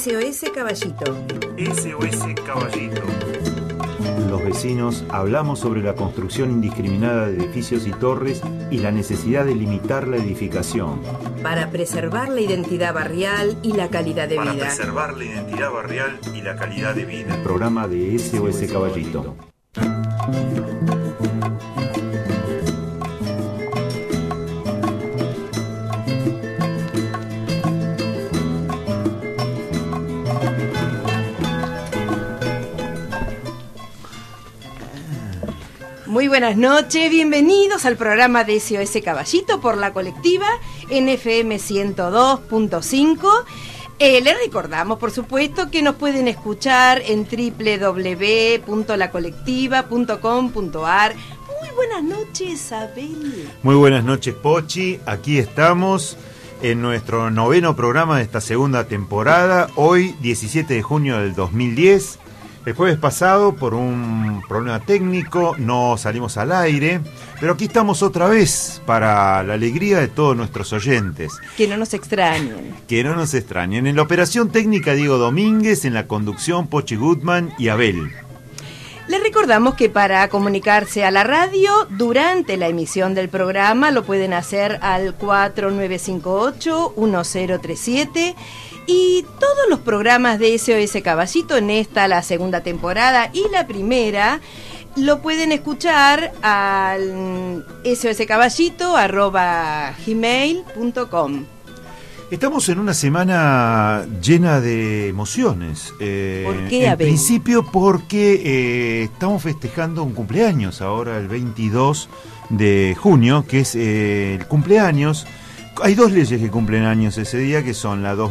SOS Caballito. SOS Caballito. Los vecinos hablamos sobre la construcción indiscriminada de edificios y torres y la necesidad de limitar la edificación. Para preservar la identidad barrial y la calidad de vida. Para preservar la identidad barrial y la calidad de vida. Programa de SOS Caballito. Muy buenas noches, bienvenidos al programa de SOS Caballito por la colectiva NFM 102.5. Les recordamos, por supuesto, que nos pueden escuchar en www.lacolectiva.com.ar. Muy buenas noches, Abel. Muy buenas noches, Pochi. Aquí estamos en nuestro noveno programa de esta segunda temporada. Hoy, 17 de junio del 2010. El jueves pasado, por un problema técnico, no salimos al aire, pero aquí estamos otra vez para la alegría de todos nuestros oyentes. Que no nos extrañen. Que no nos extrañen. En la operación técnica, Diego Domínguez, en la conducción, Pochi Gutman y Abel. Les recordamos que para comunicarse a la radio durante la emisión del programa lo pueden hacer al 4958-1037. Y todos los programas de SOS Caballito en esta, la segunda temporada y la primera, lo pueden escuchar al soscaballito@gmail.com. Estamos en una semana llena de emociones. ¿Por qué, En Abel? principio porque estamos festejando un cumpleaños ahora, el 22 de junio, que es el cumpleaños. Hay dos leyes que cumplen años ese día, que son la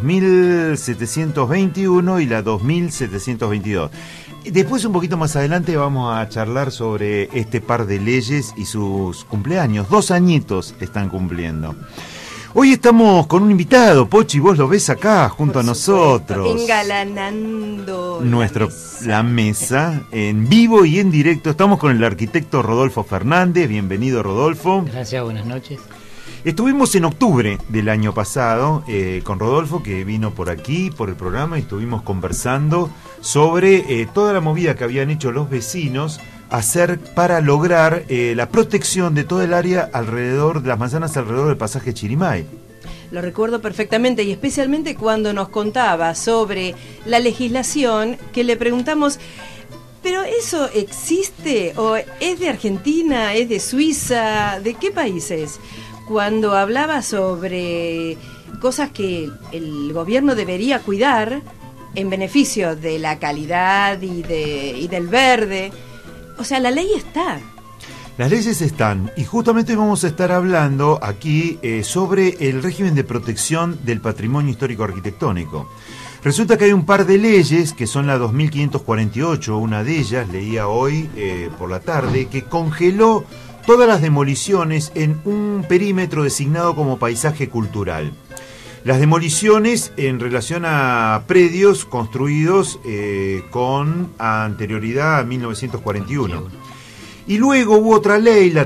2721 y la 2722. Después, un poquito más adelante, vamos a charlar sobre este par de leyes y sus cumpleaños. 2 añitos están cumpliendo. Hoy estamos con un invitado, Pochi, vos lo ves acá junto a nosotros. Engalanando la mesa en vivo y en directo. Estamos con el arquitecto Rodolfo Fernández. Bienvenido, Rodolfo. Gracias, buenas noches. Estuvimos en octubre del año pasado con Rodolfo, que vino por aquí, por el programa, y estuvimos conversando sobre toda la movida que habían hecho los vecinos hacer para lograr la protección de todo el área alrededor de las manzanas, alrededor del pasaje Chirimay. Lo recuerdo perfectamente, y especialmente cuando nos contaba sobre la legislación, que le preguntamos: ¿pero eso existe? ¿O es de Argentina? ¿Es de Suiza? ¿De qué país es? Cuando hablaba sobre cosas que el gobierno debería cuidar en beneficio de la calidad y del verde. O sea, la ley está. Las leyes están, y justamente vamos a estar hablando aquí sobre el régimen de protección del patrimonio histórico arquitectónico. Resulta que hay un par de leyes, que son la 2548, una de ellas, leía hoy por la tarde, que congeló todas las demoliciones en un perímetro designado como paisaje cultural. Las demoliciones en relación a predios construidos con anterioridad a 1941. Y luego hubo otra ley, la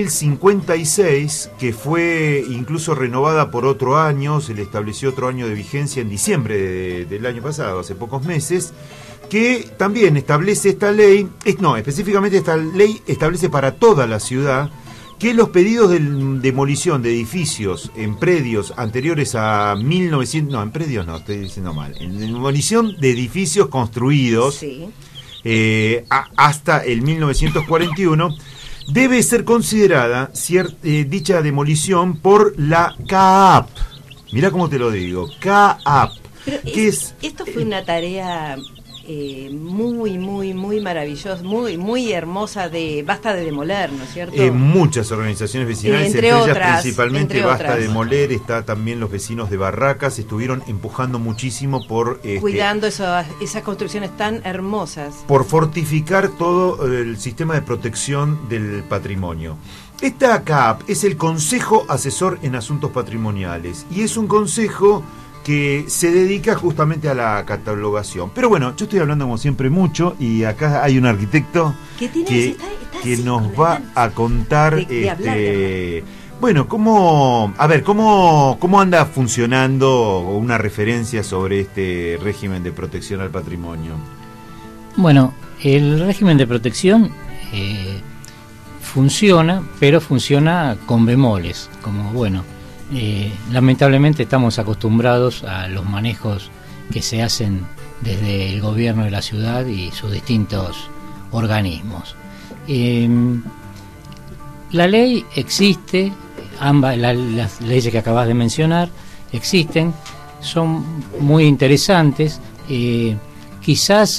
3056, que fue incluso renovada por otro año, se le estableció otro año de vigencia en diciembre del año pasado, hace pocos meses, que también establece específicamente esta ley establece para toda la ciudad que los pedidos de demolición de edificios en predios anteriores a 1900, no, en predios no, estoy diciendo mal, en demolición de edificios construidos Sí. Hasta el 1941, debe ser considerada dicha demolición por la CAAP. Mirá cómo te lo digo, CAAP. Pero esto fue una tarea muy maravillosa, muy hermosa de Basta de Demoler, ¿no es cierto? Muchas organizaciones vecinales, entre ellas otras, principalmente entre Basta otras. de Demoler, está también los vecinos de Barracas, estuvieron empujando muchísimo por Cuidando esas construcciones tan hermosas. por fortificar todo el sistema de protección del patrimonio. Esta CAAP es el Consejo Asesor en Asuntos Patrimoniales, y es un consejo que se dedica justamente a la catalogación. Pero bueno, yo estoy hablando como siempre mucho, y acá hay un arquitecto ¿Qué tiene? que Está que así, nos con va la- a contar de hablar, Bueno, ¿cómo anda funcionando una referencia sobre este régimen de protección al patrimonio? Bueno, el régimen de protección funciona, pero funciona con bemoles, como lamentablemente estamos acostumbrados a los manejos que se hacen desde el gobierno de la ciudad y sus distintos organismos. La ley existe, las leyes que acabas de mencionar existen, son muy interesantes, quizás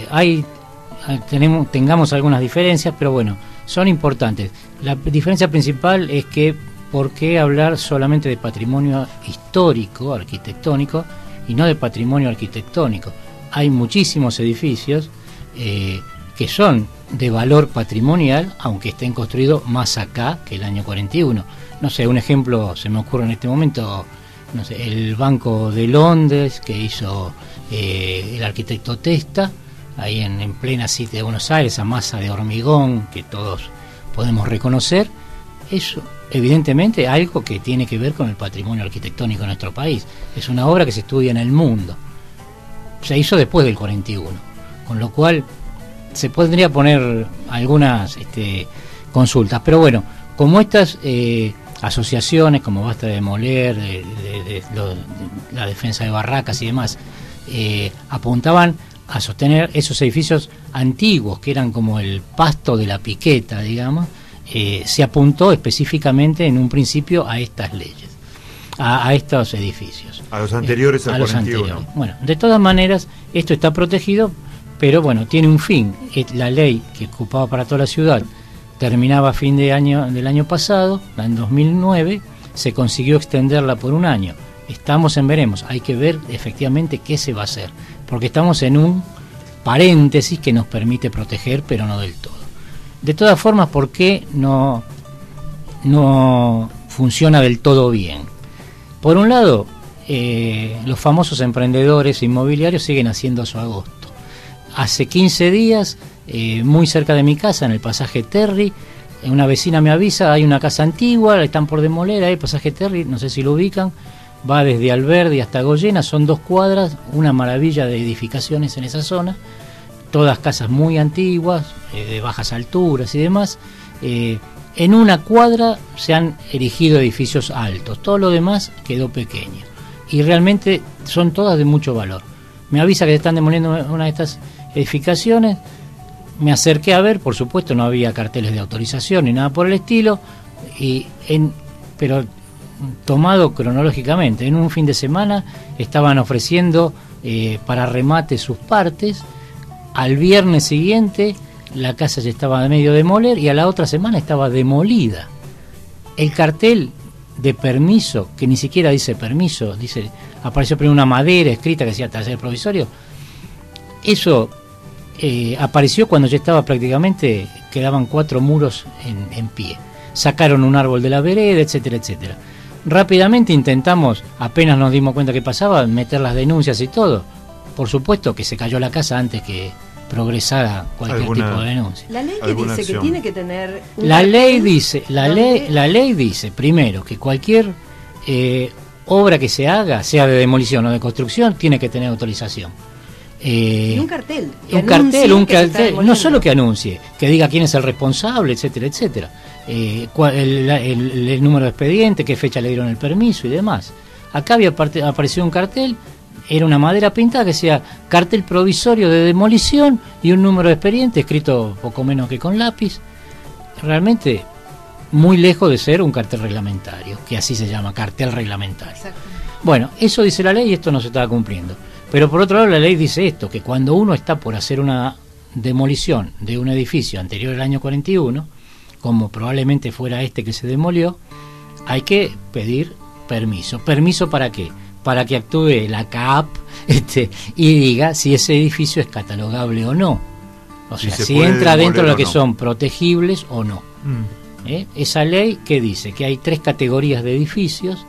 tengamos algunas diferencias, pero bueno, son importantes. La diferencia principal es que ¿por qué hablar solamente de patrimonio histórico, arquitectónico, y no de patrimonio arquitectónico? Hay muchísimos edificios que son de valor patrimonial, aunque estén construidos más acá que el año 41. No sé, un ejemplo se me ocurre en este momento, no sé, el Banco de Londres que hizo el arquitecto Testa, ahí en plena City de Buenos Aires, a masa de hormigón que todos podemos reconocer. Eso, evidentemente, algo que tiene que ver con el patrimonio arquitectónico de nuestro país. Es una obra que se estudia en el mundo. Se hizo después del 41, con lo cual se podría poner algunas consultas. Pero bueno, como estas asociaciones, como Basta de Demoler, la defensa de barracas y demás, apuntaban a sostener esos edificios antiguos, que eran como el pasto de la piqueta, digamos, se apuntó específicamente en un principio a estas leyes, a estos edificios. A los anteriores al 41. Anteriores. Bueno, de todas maneras, esto está protegido, pero bueno, tiene un fin. La ley que ocupaba para toda la ciudad terminaba a fin del año pasado, en 2009, se consiguió extenderla por un año. Estamos en veremos, hay que ver efectivamente qué se va a hacer, porque estamos en un paréntesis que nos permite proteger, pero no del todo. De todas formas, ¿por qué no funciona del todo bien? Por un lado, los famosos emprendedores inmobiliarios siguen haciendo su agosto. Hace 15 días, muy cerca de mi casa, en el pasaje Terry, una vecina me avisa, hay una casa antigua, la están por demoler, ahí pasaje Terry, no sé si lo ubican, va desde Alberdi hasta Goyena, son 2 cuadras, una maravilla de edificaciones en esa zona, todas casas muy antiguas, de bajas alturas y demás. En una cuadra se han erigido edificios altos, todo lo demás quedó pequeño, y realmente son todas de mucho valor. Me avisa que se están demoliendo una de estas edificaciones, me acerqué a ver, por supuesto no había carteles de autorización ni nada por el estilo, pero tomado cronológicamente, en un fin de semana estaban ofreciendo para remate sus partes, al viernes siguiente la casa ya estaba medio demoler y a la otra semana estaba demolida. El cartel de permiso, que ni siquiera dice permiso, apareció primero una madera escrita que decía taller provisorio, eso apareció cuando ya estaba prácticamente, quedaban 4 muros en pie. Sacaron un árbol de la vereda, etcétera, etcétera. Rápidamente intentamos, apenas nos dimos cuenta que pasaba, meter las denuncias y todo. Por supuesto que se cayó la casa antes que progresara cualquier tipo de denuncia. La ley que dice que tiene que tener la ley dice primero que cualquier obra que se haga, sea de demolición o de construcción, tiene que tener autorización. Y un cartel. Un cartel, no solo que anuncie, que diga quién es el responsable, etcétera, etcétera. El número de expediente, qué fecha le dieron el permiso y demás. Acá había aparecido un cartel, era una madera pintada que decía cartel provisorio de demolición y un número de expediente escrito poco menos que con lápiz. Realmente muy lejos de ser un cartel reglamentario, que así se llama, cartel reglamentario. Exacto. Bueno, eso dice la ley y esto no se estaba cumpliendo. Pero por otro lado la ley dice esto, que cuando uno está por hacer una demolición de un edificio anterior al año 41, como probablemente fuera este que se demolió, hay que pedir permiso. ¿Permiso para qué? Para que actúe la CAP y diga si ese edificio es catalogable o no. O sea, si entra dentro de lo que son protegibles o no. Esa ley que dice que hay 3 categorías de edificios,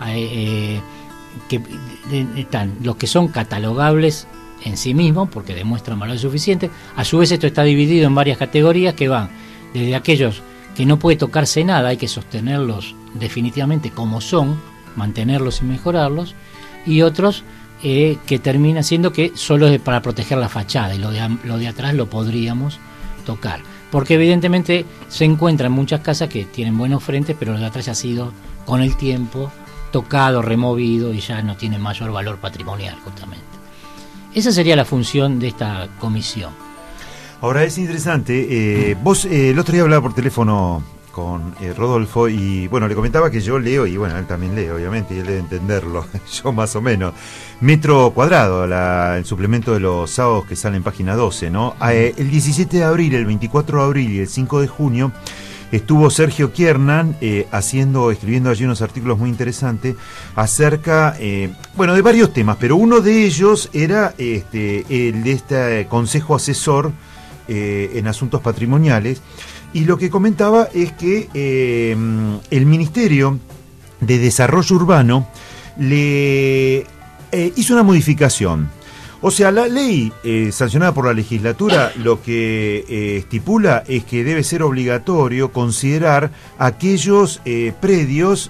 que están los que son catalogables en sí mismos porque demuestran valor suficiente. A su vez esto está dividido en varias categorías que van desde aquellos que no puede tocarse nada, hay que sostenerlos definitivamente como son, mantenerlos y mejorarlos, y otros que termina siendo que solo es para proteger la fachada, y lo de atrás lo podríamos tocar, porque evidentemente se encuentran muchas casas que tienen buenos frentes, pero lo de atrás ya ha sido con el tiempo tocado, removido, y ya no tiene mayor valor patrimonial justamente. Esa sería la función de esta comisión. Ahora es interesante, vos el otro día hablaba por teléfono con Rodolfo, y bueno, le comentaba que yo leo, y bueno, él también lee, obviamente, y él debe entenderlo, yo más o menos. Metro Cuadrado, el suplemento de los sábados que sale en página 12, ¿no? El 17 de abril, el 24 de abril y el 5 de junio estuvo Sergio Kiernan escribiendo allí unos artículos muy interesantes acerca, de varios temas, pero uno de ellos era el de este Consejo Asesor en Asuntos Patrimoniales. Y lo que comentaba es que el Ministerio de Desarrollo Urbano le hizo una modificación. O sea, la ley sancionada por la legislatura lo que estipula es que debe ser obligatorio considerar aquellos predios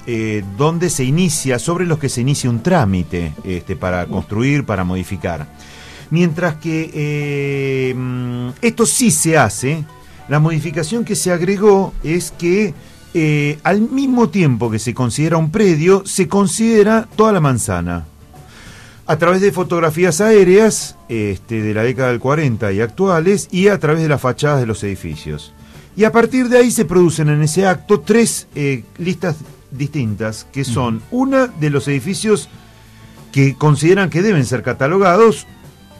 sobre los que se inicia un trámite para construir, para modificar. Mientras que esto sí se hace. La modificación que se agregó es que al mismo tiempo que se considera un predio, se considera toda la manzana. A través de fotografías aéreas de la década del 40 y actuales, y a través de las fachadas de los edificios. Y a partir de ahí se producen en ese acto 3 listas distintas, que son una de los edificios que consideran que deben ser catalogados,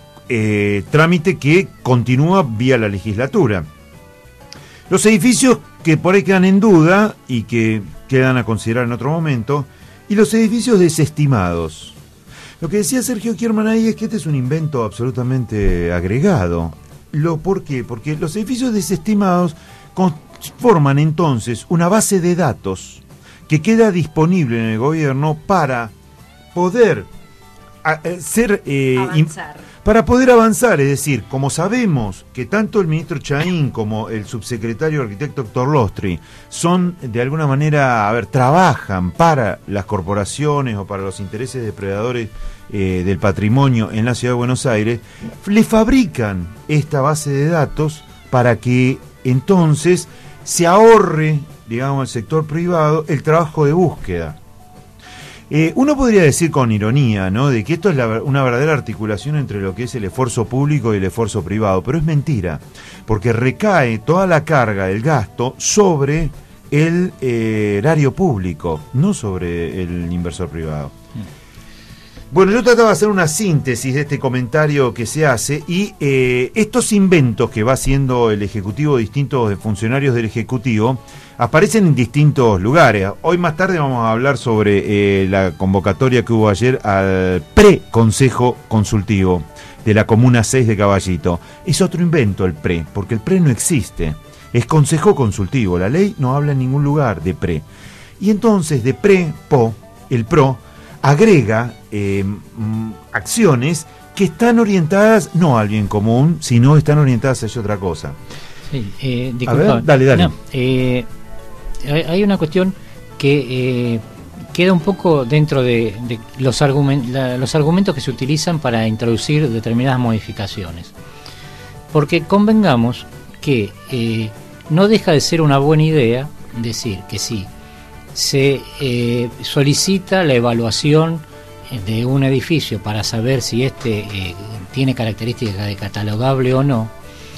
trámite que continúa vía la legislatura. Los edificios que por ahí quedan en duda y que quedan a considerar en otro momento, y los edificios desestimados. Lo que decía Sergio Kiernan ahí es que este es un invento absolutamente agregado. ¿Por qué? Porque los edificios desestimados conforman entonces una base de datos que queda disponible en el gobierno para poder para poder avanzar, es decir, como sabemos que tanto el ministro Chaín como el subsecretario arquitecto Héctor Lostri son de alguna manera, trabajan para las corporaciones o para los intereses depredadores del patrimonio en la ciudad de Buenos Aires, le fabrican esta base de datos para que entonces se ahorre, digamos, al sector privado el trabajo de búsqueda. Uno podría decir con ironía, ¿no?, de que esto es una verdadera articulación entre lo que es el esfuerzo público y el esfuerzo privado, pero es mentira, porque recae toda la carga del gasto sobre el erario público, no sobre el inversor privado. Bueno, yo trataba de hacer una síntesis de este comentario que se hace, y estos inventos que va haciendo el Ejecutivo, distintos funcionarios del Ejecutivo, aparecen en distintos lugares. Hoy más tarde vamos a hablar sobre la convocatoria que hubo ayer al pre-consejo consultivo de la Comuna 6 de Caballito. Es otro invento el pre, porque el pre no existe. Es consejo consultivo. La ley no habla en ningún lugar de pre. Y entonces de pre-po, el pro, agrega acciones que están orientadas no al bien común, sino están orientadas hacia otra cosa. Sí, disculpa. Dale. No, hay una cuestión que queda un poco dentro de los argumentos que se utilizan para introducir determinadas modificaciones. Porque convengamos que no deja de ser una buena idea decir que sí, se solicita la evaluación de un edificio para saber si tiene características de catalogable o no.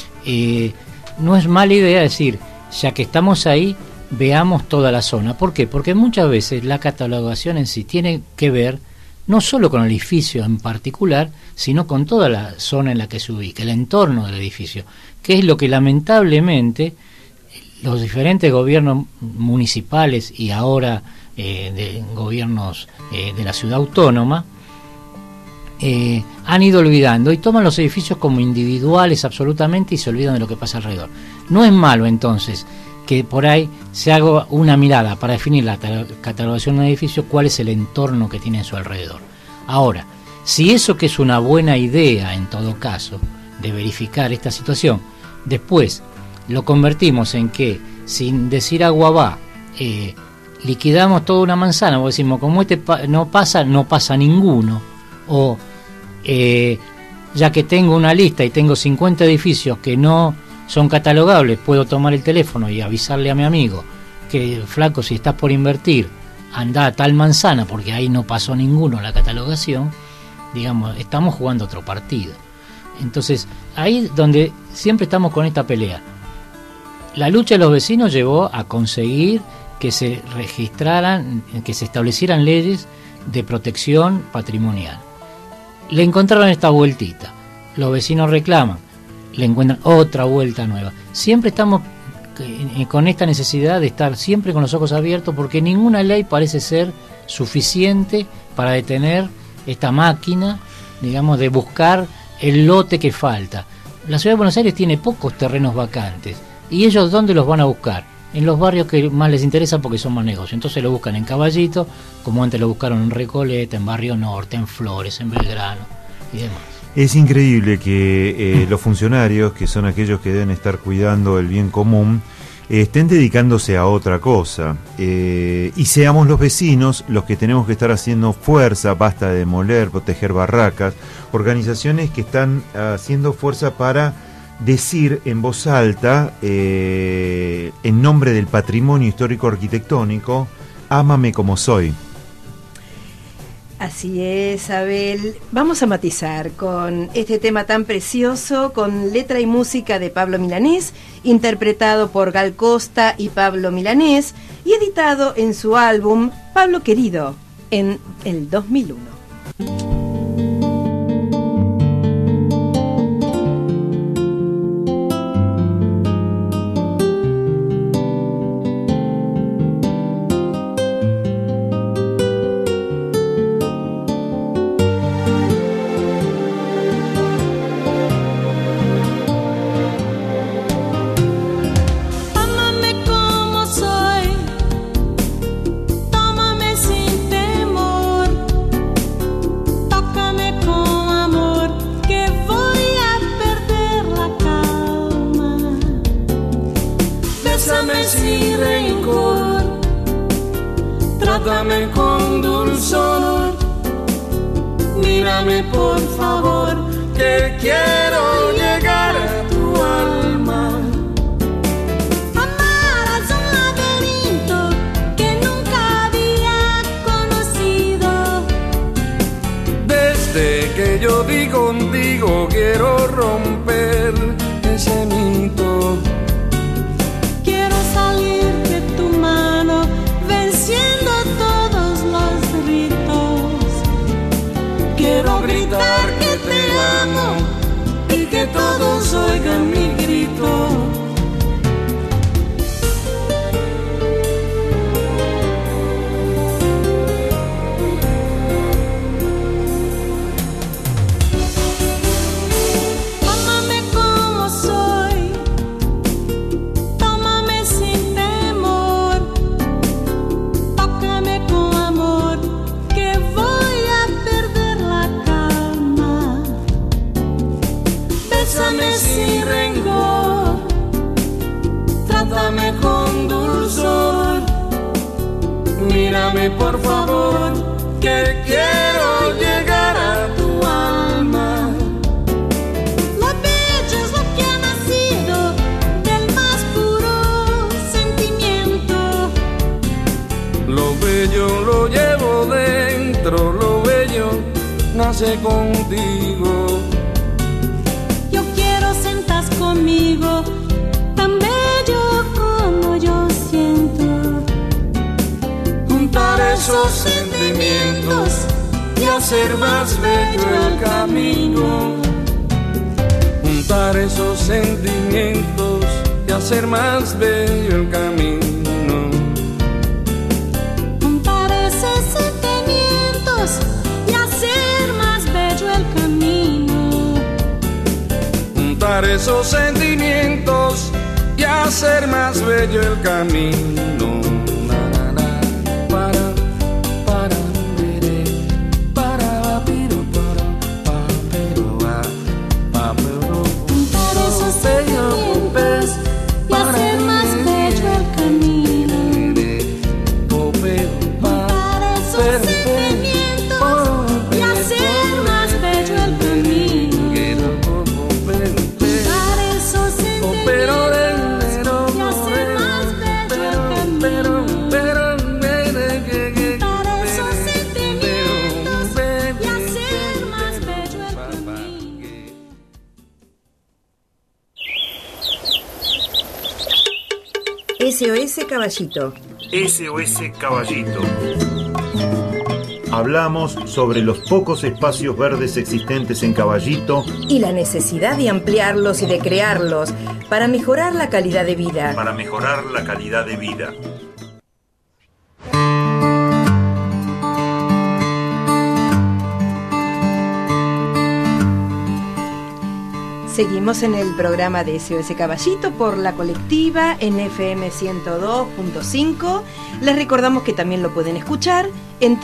No es mala idea decir, ya que estamos ahí, veamos toda la zona. ¿Por qué? Porque muchas veces la catalogación en sí tiene que ver no solo con el edificio en particular, sino con toda la zona en la que se ubica, el entorno del edificio, que es lo que lamentablemente los diferentes gobiernos municipales y ahora de gobiernos de la ciudad autónoma han ido olvidando, y toman los edificios como individuales absolutamente y se olvidan de lo que pasa alrededor. No es malo entonces que por ahí se haga una mirada para definir la catalogación de un edificio, cuál es el entorno que tiene en su alrededor. Ahora, si eso, que es una buena idea en todo caso de verificar esta situación, después lo convertimos en que, sin decir agua va, liquidamos toda una manzana, porque decimos, como no pasa ninguno, o ya que tengo una lista y tengo 50 edificios que no son catalogables, puedo tomar el teléfono y avisarle a mi amigo que, flaco, si estás por invertir, anda a tal manzana porque ahí no pasó ninguno la catalogación. Digamos, estamos jugando otro partido. Entonces, ahí es donde siempre estamos con esta pelea. La lucha de los vecinos llevó a conseguir que se registraran, que se establecieran leyes de protección patrimonial. Le encontraron esta vueltita, los vecinos reclaman, le encuentran otra vuelta nueva. Siempre estamos con esta necesidad de estar siempre con los ojos abiertos, porque ninguna ley parece ser suficiente para detener esta máquina, digamos, de buscar el lote que falta. La ciudad de Buenos Aires tiene pocos terrenos vacantes, y ellos ¿dónde los van a buscar? En los barrios que más les interesa, porque son más negocios. Entonces lo buscan en Caballito, como antes lo buscaron en Recoleta, en Barrio Norte, en Flores, en Belgrano y demás. Es increíble que los funcionarios, que son aquellos que deben estar cuidando el bien común, estén dedicándose a otra cosa, y seamos los vecinos los que tenemos que estar haciendo fuerza. Basta de demoler, proteger barracas, organizaciones que están haciendo fuerza para decir en voz alta, en nombre del patrimonio histórico arquitectónico, ámame como soy. Así es, Abel. Vamos a matizar con este tema tan precioso, con letra y música de Pablo Milanés, interpretado por Gal Costa y Pablo Milanés, y editado en su álbum Pablo Querido, en el 2001. Trátame con dulzor, mírame por favor, que quiero llegar a tu alma. Amar es un laberinto que nunca había conocido. Desde que yo di contigo quiero romper ese mito. Quiero salir de tu mano venciendo todos los ritos. Quiero gritar que te amo y que todos oigan mi grito. Ámame como soy, tómame sin temor, tócame con amor, que voy a perder la calma. Bésame sin rencor, trátame con dulzor, mírame por favor, que quiero llegar a tu alma. Lo bello es lo que ha nacido del más puro sentimiento. Lo bello lo llevo dentro, lo bello nace contigo. Yo quiero sentas conmigo, tan bello como yo siento. Juntar esos sentimientos y hacer más bello el camino. Juntar esos sentimientos y hacer más bello el camino. Juntar esos sentimientos y hacer más bello el camino. Juntar esos sentimientos y hacer más bello el camino. Na, na, na, para, mere, para, piro, para, pero, pa, pero. Juntar esos sentimientos y hacer más bello el camino. SOS Caballito. SOS Caballito. Hablamos sobre los pocos espacios verdes existentes en Caballito Y la necesidad de ampliarlos y de crearlos para mejorar la calidad de vida. Para mejorar la calidad de vida. Seguimos en el programa de SOS Caballito por la colectiva en FM 102.5. Les recordamos que también lo pueden escuchar en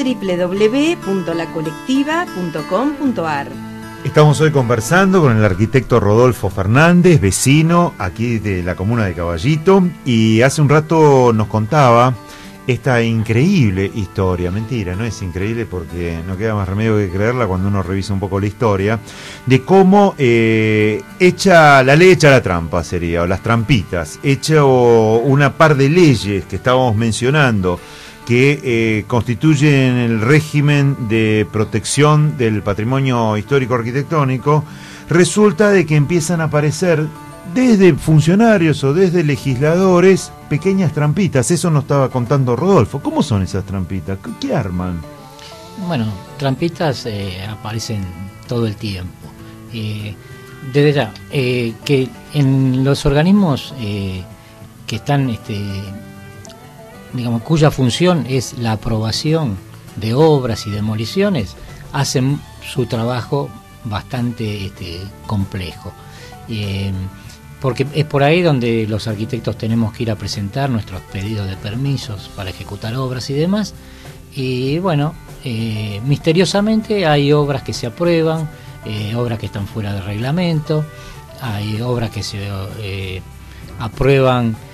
www.lacolectiva.com.ar. Estamos hoy conversando con el arquitecto Rodolfo Fernández, vecino aquí de la comuna de Caballito, y hace un rato nos contaba esta increíble historia, mentira, no es increíble porque no queda más remedio que creerla cuando uno revisa un poco la historia, de cómo hecha la ley, hecha la trampa sería, o las trampitas, hecho una par de leyes que estábamos mencionando, que constituyen el régimen de protección del patrimonio histórico arquitectónico, resulta de que empiezan a aparecer desde funcionarios o desde legisladores pequeñas trampitas. Eso nos estaba contando Rodolfo. ¿Cómo son esas trampitas? ¿Qué arman? Bueno, trampitas aparecen todo el tiempo. Desde ya, que en los organismos que están, digamos, cuya función es la aprobación de obras y demoliciones, hacen su trabajo bastante complejo. Porque es por ahí donde los arquitectos tenemos que ir a presentar nuestros pedidos de permisos para ejecutar obras y demás. Y bueno, misteriosamente hay obras que se aprueban, obras que están fuera de reglamento, hay obras que se aprueban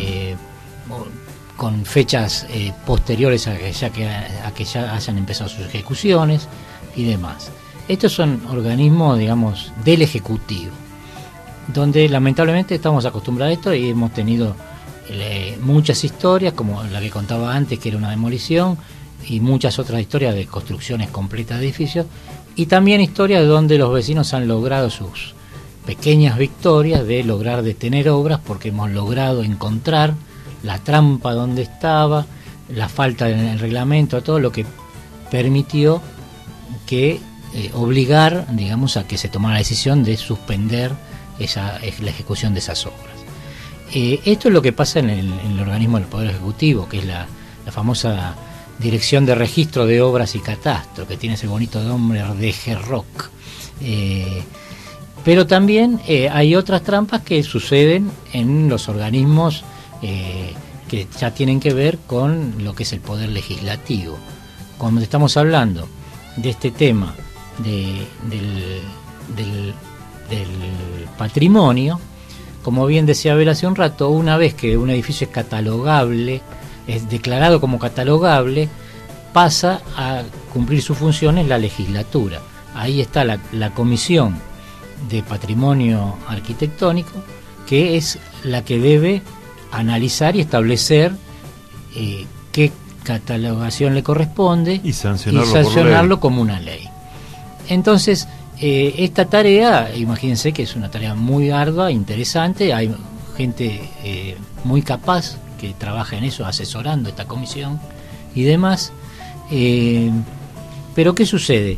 con fechas posteriores a que ya hayan empezado sus ejecuciones y demás. Estos son organismos, digamos, del Ejecutivo, donde lamentablemente estamos acostumbrados a esto y hemos tenido muchas historias, como la que contaba antes, que era una demolición, y muchas otras historias de construcciones completas de edificios, y también historias donde los vecinos han logrado sus pequeñas victorias de lograr detener obras porque hemos logrado encontrar la trampa donde estaba, la falta del reglamento, todo lo que permitió que obligar, digamos, a que se tomara la decisión de suspender la ejecución de esas obras. Esto es lo que pasa en el organismo del Poder Ejecutivo, que es la famosa Dirección de Registro de Obras y Catastro, que tiene ese bonito nombre de GERROC. Pero también hay otras trampas que suceden en los organismos que ya tienen que ver con lo que es el Poder Legislativo. Cuando estamos hablando de este tema del patrimonio, como bien decía Abel hace un rato, una vez que un edificio es catalogable, es declarado como catalogable, pasa a cumplir sus funciones la legislatura. Ahí está la Comisión de Patrimonio Arquitectónico, que es la que debe analizar y establecer qué catalogación le corresponde y sancionarlo como una ley. Entonces, esta tarea, imagínense que es una tarea muy ardua, interesante, hay gente muy capaz que trabaja en eso, asesorando esta comisión y demás. Pero ¿qué sucede?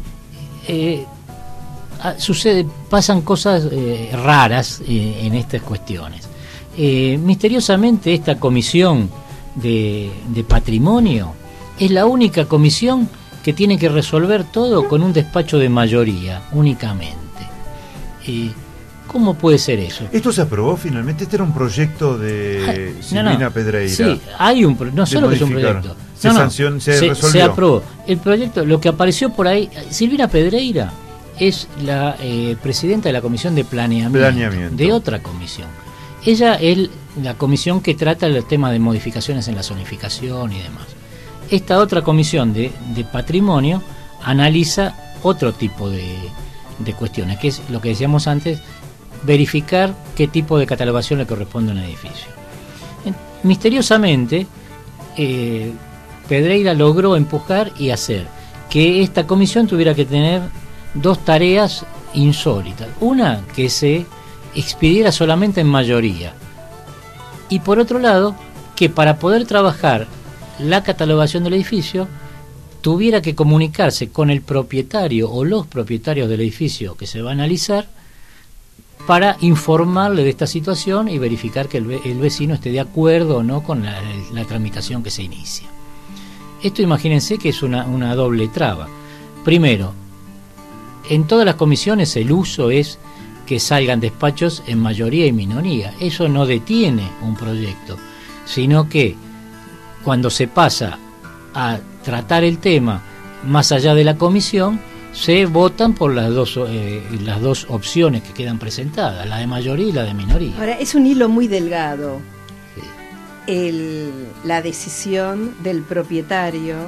Pasan cosas raras en estas cuestiones. Misteriosamente esta comisión de patrimonio es la única comisión que tiene que resolver todo con un despacho de mayoría únicamente. ¿Cómo puede ser eso? ¿Esto se aprobó finalmente? ¿Este era un proyecto de Silvina Pedreira? Sí, hay no solo que es un proyecto. Se resolvió. Se aprobó. El proyecto, lo que apareció por ahí, Silvina Pedreira es la presidenta de la Comisión de Planeamiento de otra comisión. Ella es la comisión que trata el tema de modificaciones en la zonificación y demás. Esta otra comisión de patrimonio analiza otro tipo de cuestiones, que es lo que decíamos antes, verificar qué tipo de catalogación le corresponde a un edificio. Misteriosamente, Pedreira logró empujar y hacer que esta comisión tuviera que tener dos tareas insólitas. Una, que se expidiera solamente en mayoría. Y por otro lado, que para poder trabajar la catalogación del edificio tuviera que comunicarse con el propietario o los propietarios del edificio que se va a analizar para informarle de esta situación y verificar que el vecino esté de acuerdo o no con la tramitación que se inicia. Esto imagínense que es una doble traba. Primero, en todas las comisiones el uso es que salgan despachos en mayoría y minoría. Eso no detiene un proyecto, sino que cuando se pasa a tratar el tema más allá de la comisión, se votan por las dos opciones que quedan presentadas, la de mayoría y la de minoría. Ahora, es un hilo muy delgado. Sí. La decisión del propietario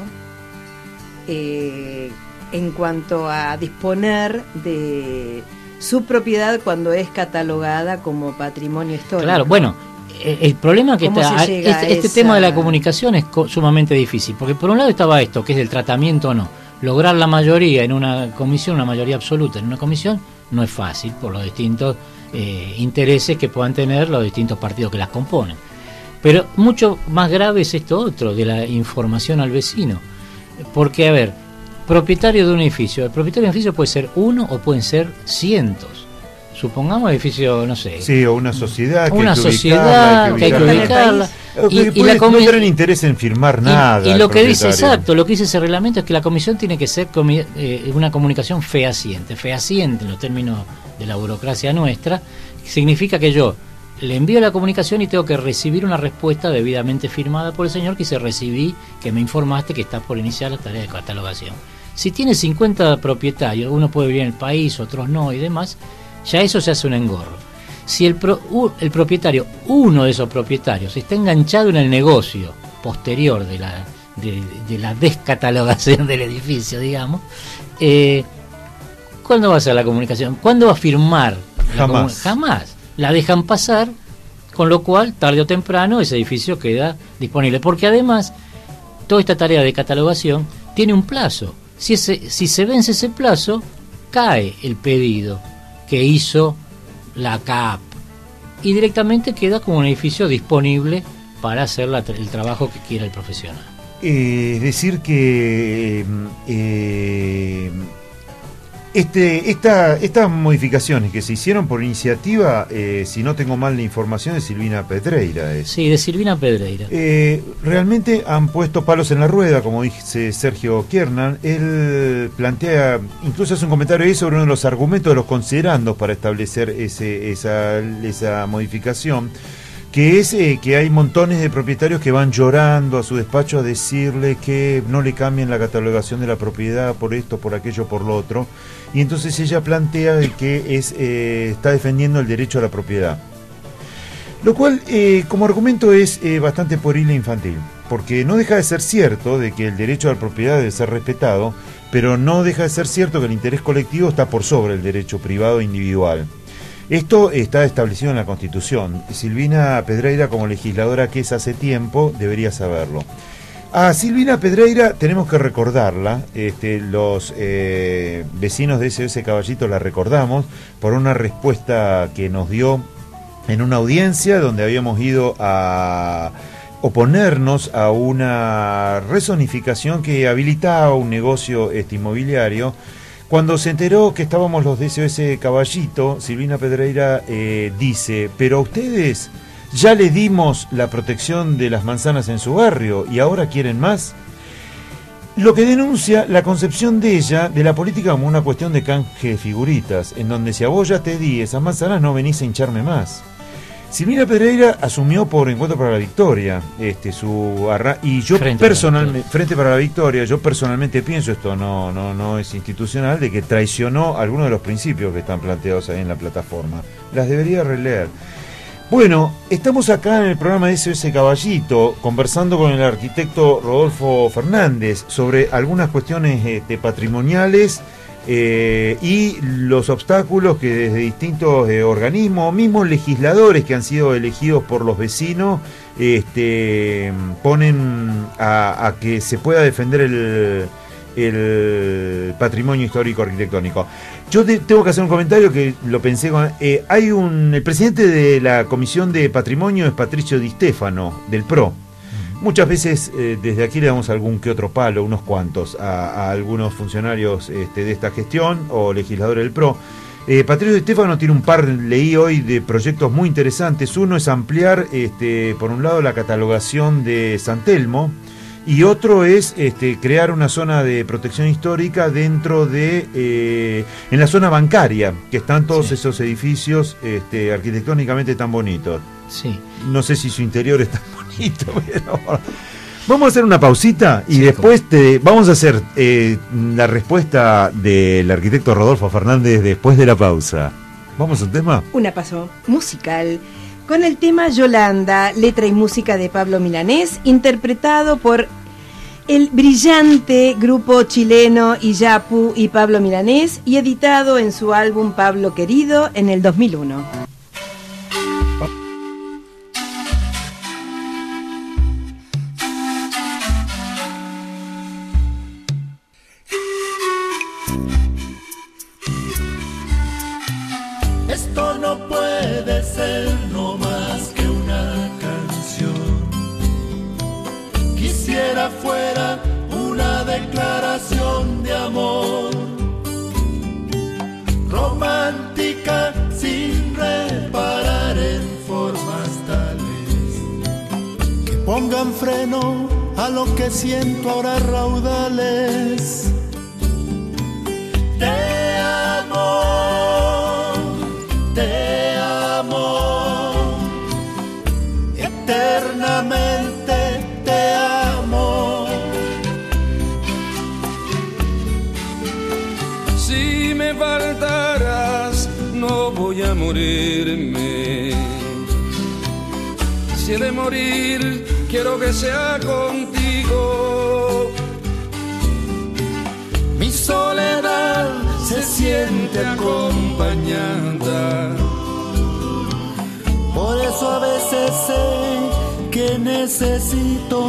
en cuanto a disponer de su propiedad cuando es catalogada como patrimonio histórico. Claro, bueno, el problema que está este tema de la comunicación es sumamente difícil, porque por un lado estaba esto, que es el tratamiento o no. Lograr la mayoría en una comisión, una mayoría absoluta en una comisión, no es fácil por los distintos intereses que puedan tener los distintos partidos que las componen. Pero mucho más grave es esto otro, de la información al vecino. Porque, a ver, propietario de un edificio, el propietario de un edificio puede ser uno o pueden ser cientos. Supongamos edificio, no sé. Sí, o una sociedad. Una sociedad que hay que ubicarla. Y la no tienen interés en firmar nada. Y lo que dice, exacto, lo que dice ese reglamento es que la comisión tiene que ser una comunicación fehaciente. Fehaciente, en los términos de la burocracia nuestra, significa que yo le envío la comunicación y tengo que recibir una respuesta debidamente firmada por el señor que dice: recibí, que me informaste que está por iniciar la tarea de catalogación. Si tiene 50 propietarios, uno puede vivir en el país, otros no y demás, ya eso se hace un engorro. Si el propietario, uno de esos propietarios, está enganchado en el negocio posterior de la descatalogación del edificio, digamos, ¿cuándo va a hacer la comunicación? ¿Cuándo va a firmar? Jamás. La dejan pasar, con lo cual, tarde o temprano, ese edificio queda disponible. Porque además, toda esta tarea de catalogación tiene un plazo. Si se vence ese plazo, cae el pedido que hizo la CAP y directamente queda como un edificio disponible para hacer el trabajo que quiera el profesional. Es decir que estas modificaciones que se hicieron por iniciativa, si no tengo mal la información, de Silvina Pedreira. Sí, de Silvina Pedreira. Realmente han puesto palos en la rueda, como dice Sergio Kiernan. Él plantea, incluso hace un comentario ahí sobre uno de los argumentos de los considerandos para establecer esa modificación, que es que hay montones de propietarios que van llorando a su despacho a decirle que no le cambien la catalogación de la propiedad por esto, por aquello, por lo otro, y entonces ella plantea que está defendiendo el derecho a la propiedad, lo cual como argumento es bastante pueril e infantil, porque no deja de ser cierto de que el derecho a la propiedad debe ser respetado, pero no deja de ser cierto que el interés colectivo está por sobre el derecho privado e individual. Esto está establecido en la Constitución. Silvina Pedreira, como legisladora que es hace tiempo, debería saberlo. A Silvina Pedreira tenemos que recordarla, los vecinos de SOS Caballito la recordamos por una respuesta que nos dio en una audiencia donde habíamos ido a oponernos a una rezonificación que habilitaba un negocio inmobiliario. Cuando se enteró que estábamos los de SOS Caballito, Silvina Pedreira dice: pero a ustedes ya le dimos la protección de las manzanas en su barrio y ahora quieren más. Lo que denuncia la concepción de ella de la política como una cuestión de canje de figuritas, en donde si a vos ya te di esas manzanas no venís a hincharme más. Silvina Pedreira asumió por Encuentro para la Victoria y yo personalmente, Frente para la Victoria, yo personalmente pienso, esto no es institucional, de que traicionó algunos de los principios que están planteados ahí en la plataforma. Las debería releer. Bueno, estamos acá en el programa de SOS Caballito conversando con el arquitecto Rodolfo Fernández sobre algunas cuestiones patrimoniales y los obstáculos que desde distintos organismos, mismos legisladores que han sido elegidos por los vecinos, ponen a que se pueda defender el patrimonio histórico arquitectónico. Yo tengo que hacer un comentario que lo pensé el presidente de la Comisión de Patrimonio es Patricio Di Stefano, del PRO. Muchas veces desde aquí le damos algún que otro palo, unos cuantos, a algunos funcionarios de esta gestión o legisladores del PRO. Patricio Di Stefano tiene un par, leí hoy, de proyectos muy interesantes. Uno es ampliar, por un lado, la catalogación de San Telmo, y otro es crear una zona de protección histórica dentro de, en la zona bancaria, que están todos esos edificios arquitectónicamente tan bonitos. Sí. No sé si su interior es tan bonito, pero... Vamos a hacer una pausita y después vamos a hacer la respuesta del arquitecto Rodolfo Fernández después de la pausa. ¿Vamos a un tema? Una paso musical con el tema Yolanda, letra y música de Pablo Milanés, interpretado por el brillante grupo chileno Iyapu y Pablo Milanés, y editado en su álbum Pablo Querido en el 2001. Esto no puede ser no más que una canción. Quisiera fuera una declaración de amor, romántica sin reparar en formas tales que pongan freno a lo que siento ahora raudales de amor, eternamente te amo. Si me faltaras, no voy a morirme. Si he de morir, quiero que sea contigo. Mi soledad se siente acompañada. Por eso a veces sé que necesito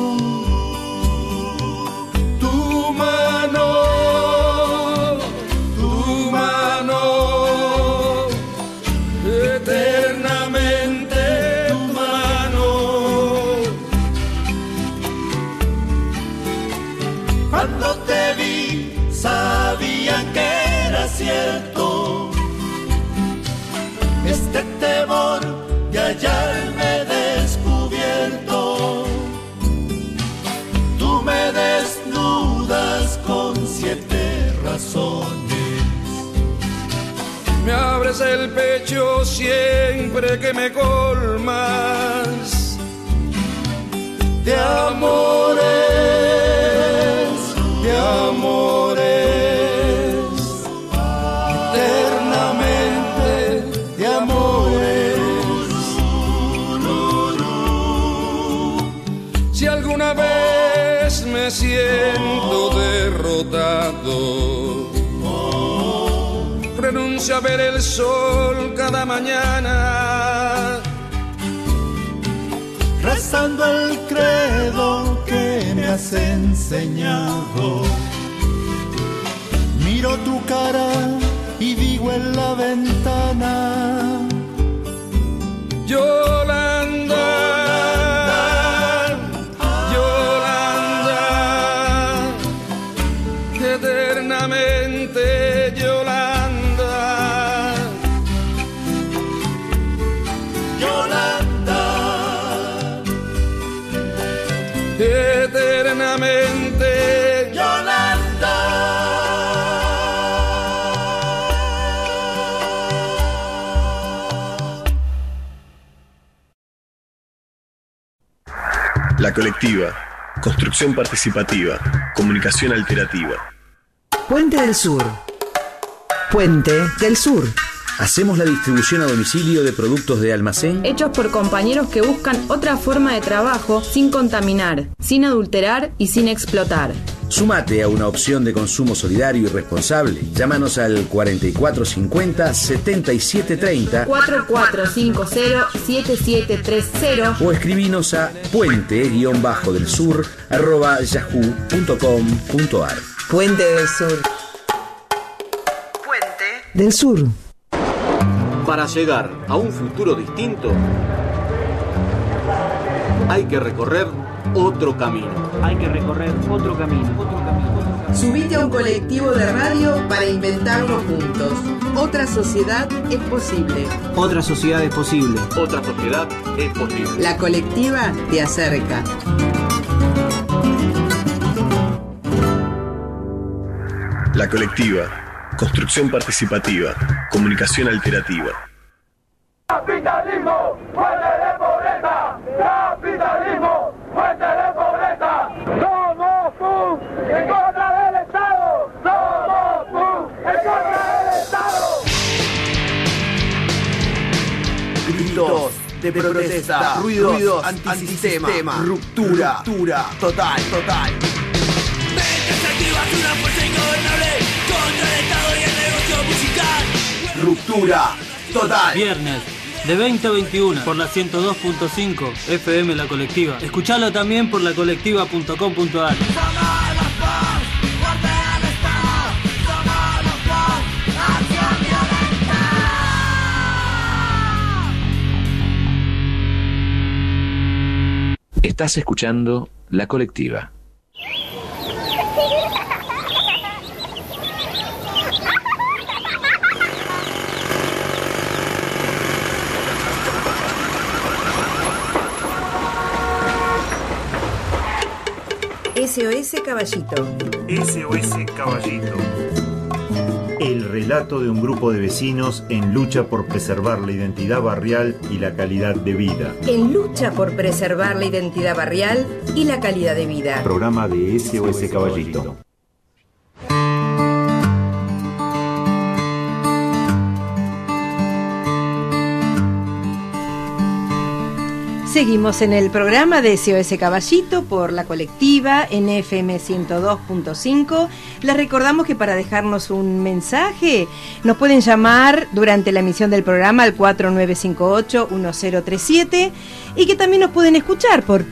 tu mano, eternamente tu mano. Cuando te vi, sabía que era cierto este temor de hallarme descubierto. Tú me desnudas con 7 razones. Me abres el pecho siempre que me colmas de amores, de amores, eternamente de amores. Si alguna vez me siento derrotado, renuncio a ver el sol cada mañana, rezando el credo que me has enseñado. Miro tu cara y digo en la ventana: Yolanda, eternamente Yolanda, Yolanda, eternamente Yolanda. La colectiva, construcción participativa, comunicación alternativa. Puente del Sur. Puente del Sur. Hacemos la distribución a domicilio de productos de almacén hechos por compañeros que buscan otra forma de trabajo sin contaminar, sin adulterar y sin explotar. Súmate a una opción de consumo solidario y responsable. Llámanos al 4450-7730 4450-7730 o escribinos a puente-delsur@yahoo.com.ar. Puente del Sur. Puente del Sur. Para llegar a un futuro distinto, hay que recorrer otro camino. Hay que recorrer otro camino. Subite a un colectivo de radio para inventarlo juntos. Otra sociedad es posible. Otra sociedad es posible. Otra sociedad es posible. La colectiva te acerca. La colectiva. Construcción participativa. Comunicación alternativa. Capitalismo, fuente de pobreza. Capitalismo, fuente de pobreza. Somos PUC en contra del Estado. Somos PUC en contra del Estado. Gritos de protesta, ruidos antisistema, ruptura total. Mentes activas, una fuerza ingobernable contra el Estado y el negocio musical. Ruptura total. Viernes, de 20 a 21, por la 102.5 FM La Colectiva. Escuchalo también por lacolectiva.com.ar. Estás escuchando La Colectiva. SOS Caballito. SOS Caballito. El relato de un grupo de vecinos en lucha por preservar la identidad barrial y la calidad de vida. En lucha por preservar la identidad barrial y la calidad de vida. Programa de SOS Caballito. Seguimos en el programa de SOS Caballito por la colectiva en FM 102.5. Les recordamos que para dejarnos un mensaje nos pueden llamar durante la emisión del programa al 4958-1037 y que también nos pueden escuchar por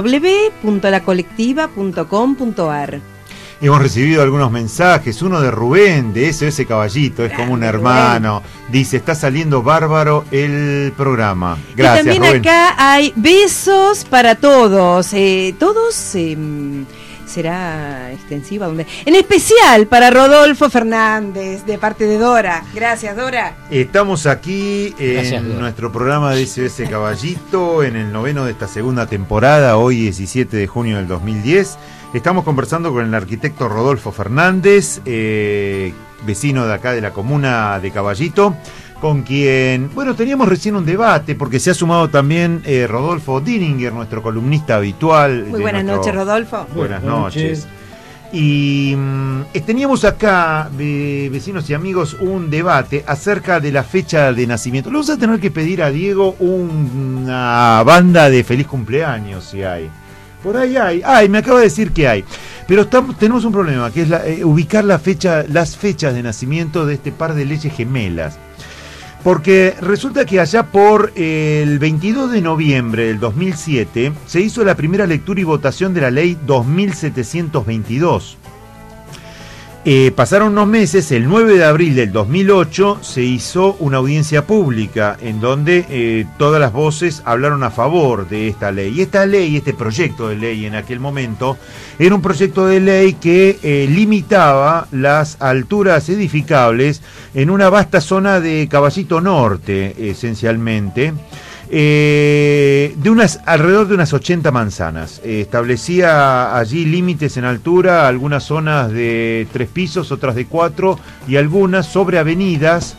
www.lacolectiva.com.ar. Hemos recibido algunos mensajes, uno de Rubén de SOS Caballito, es como un hermano, dice, está saliendo bárbaro el programa. Gracias, y también Rubén. Acá hay besos para todos, todos será extensiva, en especial para Rodolfo Fernández de parte de Dora. Gracias, Dora. Estamos aquí Gracias, en Dora. nuestro programa de SOS Caballito, en el 9º de esta segunda temporada, hoy 17 de junio del 2010. Estamos conversando con el arquitecto Rodolfo Fernández, vecino de acá de la comuna de Caballito, con quien, bueno, teníamos recién un debate, porque se ha sumado también Rodolfo Dininger, nuestro columnista habitual. Muy buenas noches, Rodolfo. Buenas noches. Y teníamos acá, vecinos y amigos, un debate acerca de la fecha de nacimiento. Le vamos a tener que pedir a Diego una banda de feliz cumpleaños, si hay. Por ahí hay, me acaba de decir que hay. Pero tenemos un problema, que es ubicar las fechas de nacimiento de este par de leyes gemelas. Porque resulta que allá por el 22 de noviembre del 2007 se hizo la primera lectura y votación de la ley 2722. Pasaron unos meses, el 9 de abril del 2008 se hizo una audiencia pública en donde todas las voces hablaron a favor de esta ley. Y esta ley, este proyecto de ley en aquel momento, era un proyecto de ley que limitaba las alturas edificables en una vasta zona de Caballito Norte, esencialmente. Alrededor de unas 80 manzanas. Establecía allí límites en altura, algunas zonas de 3 pisos, otras de 4 y algunas sobre avenidas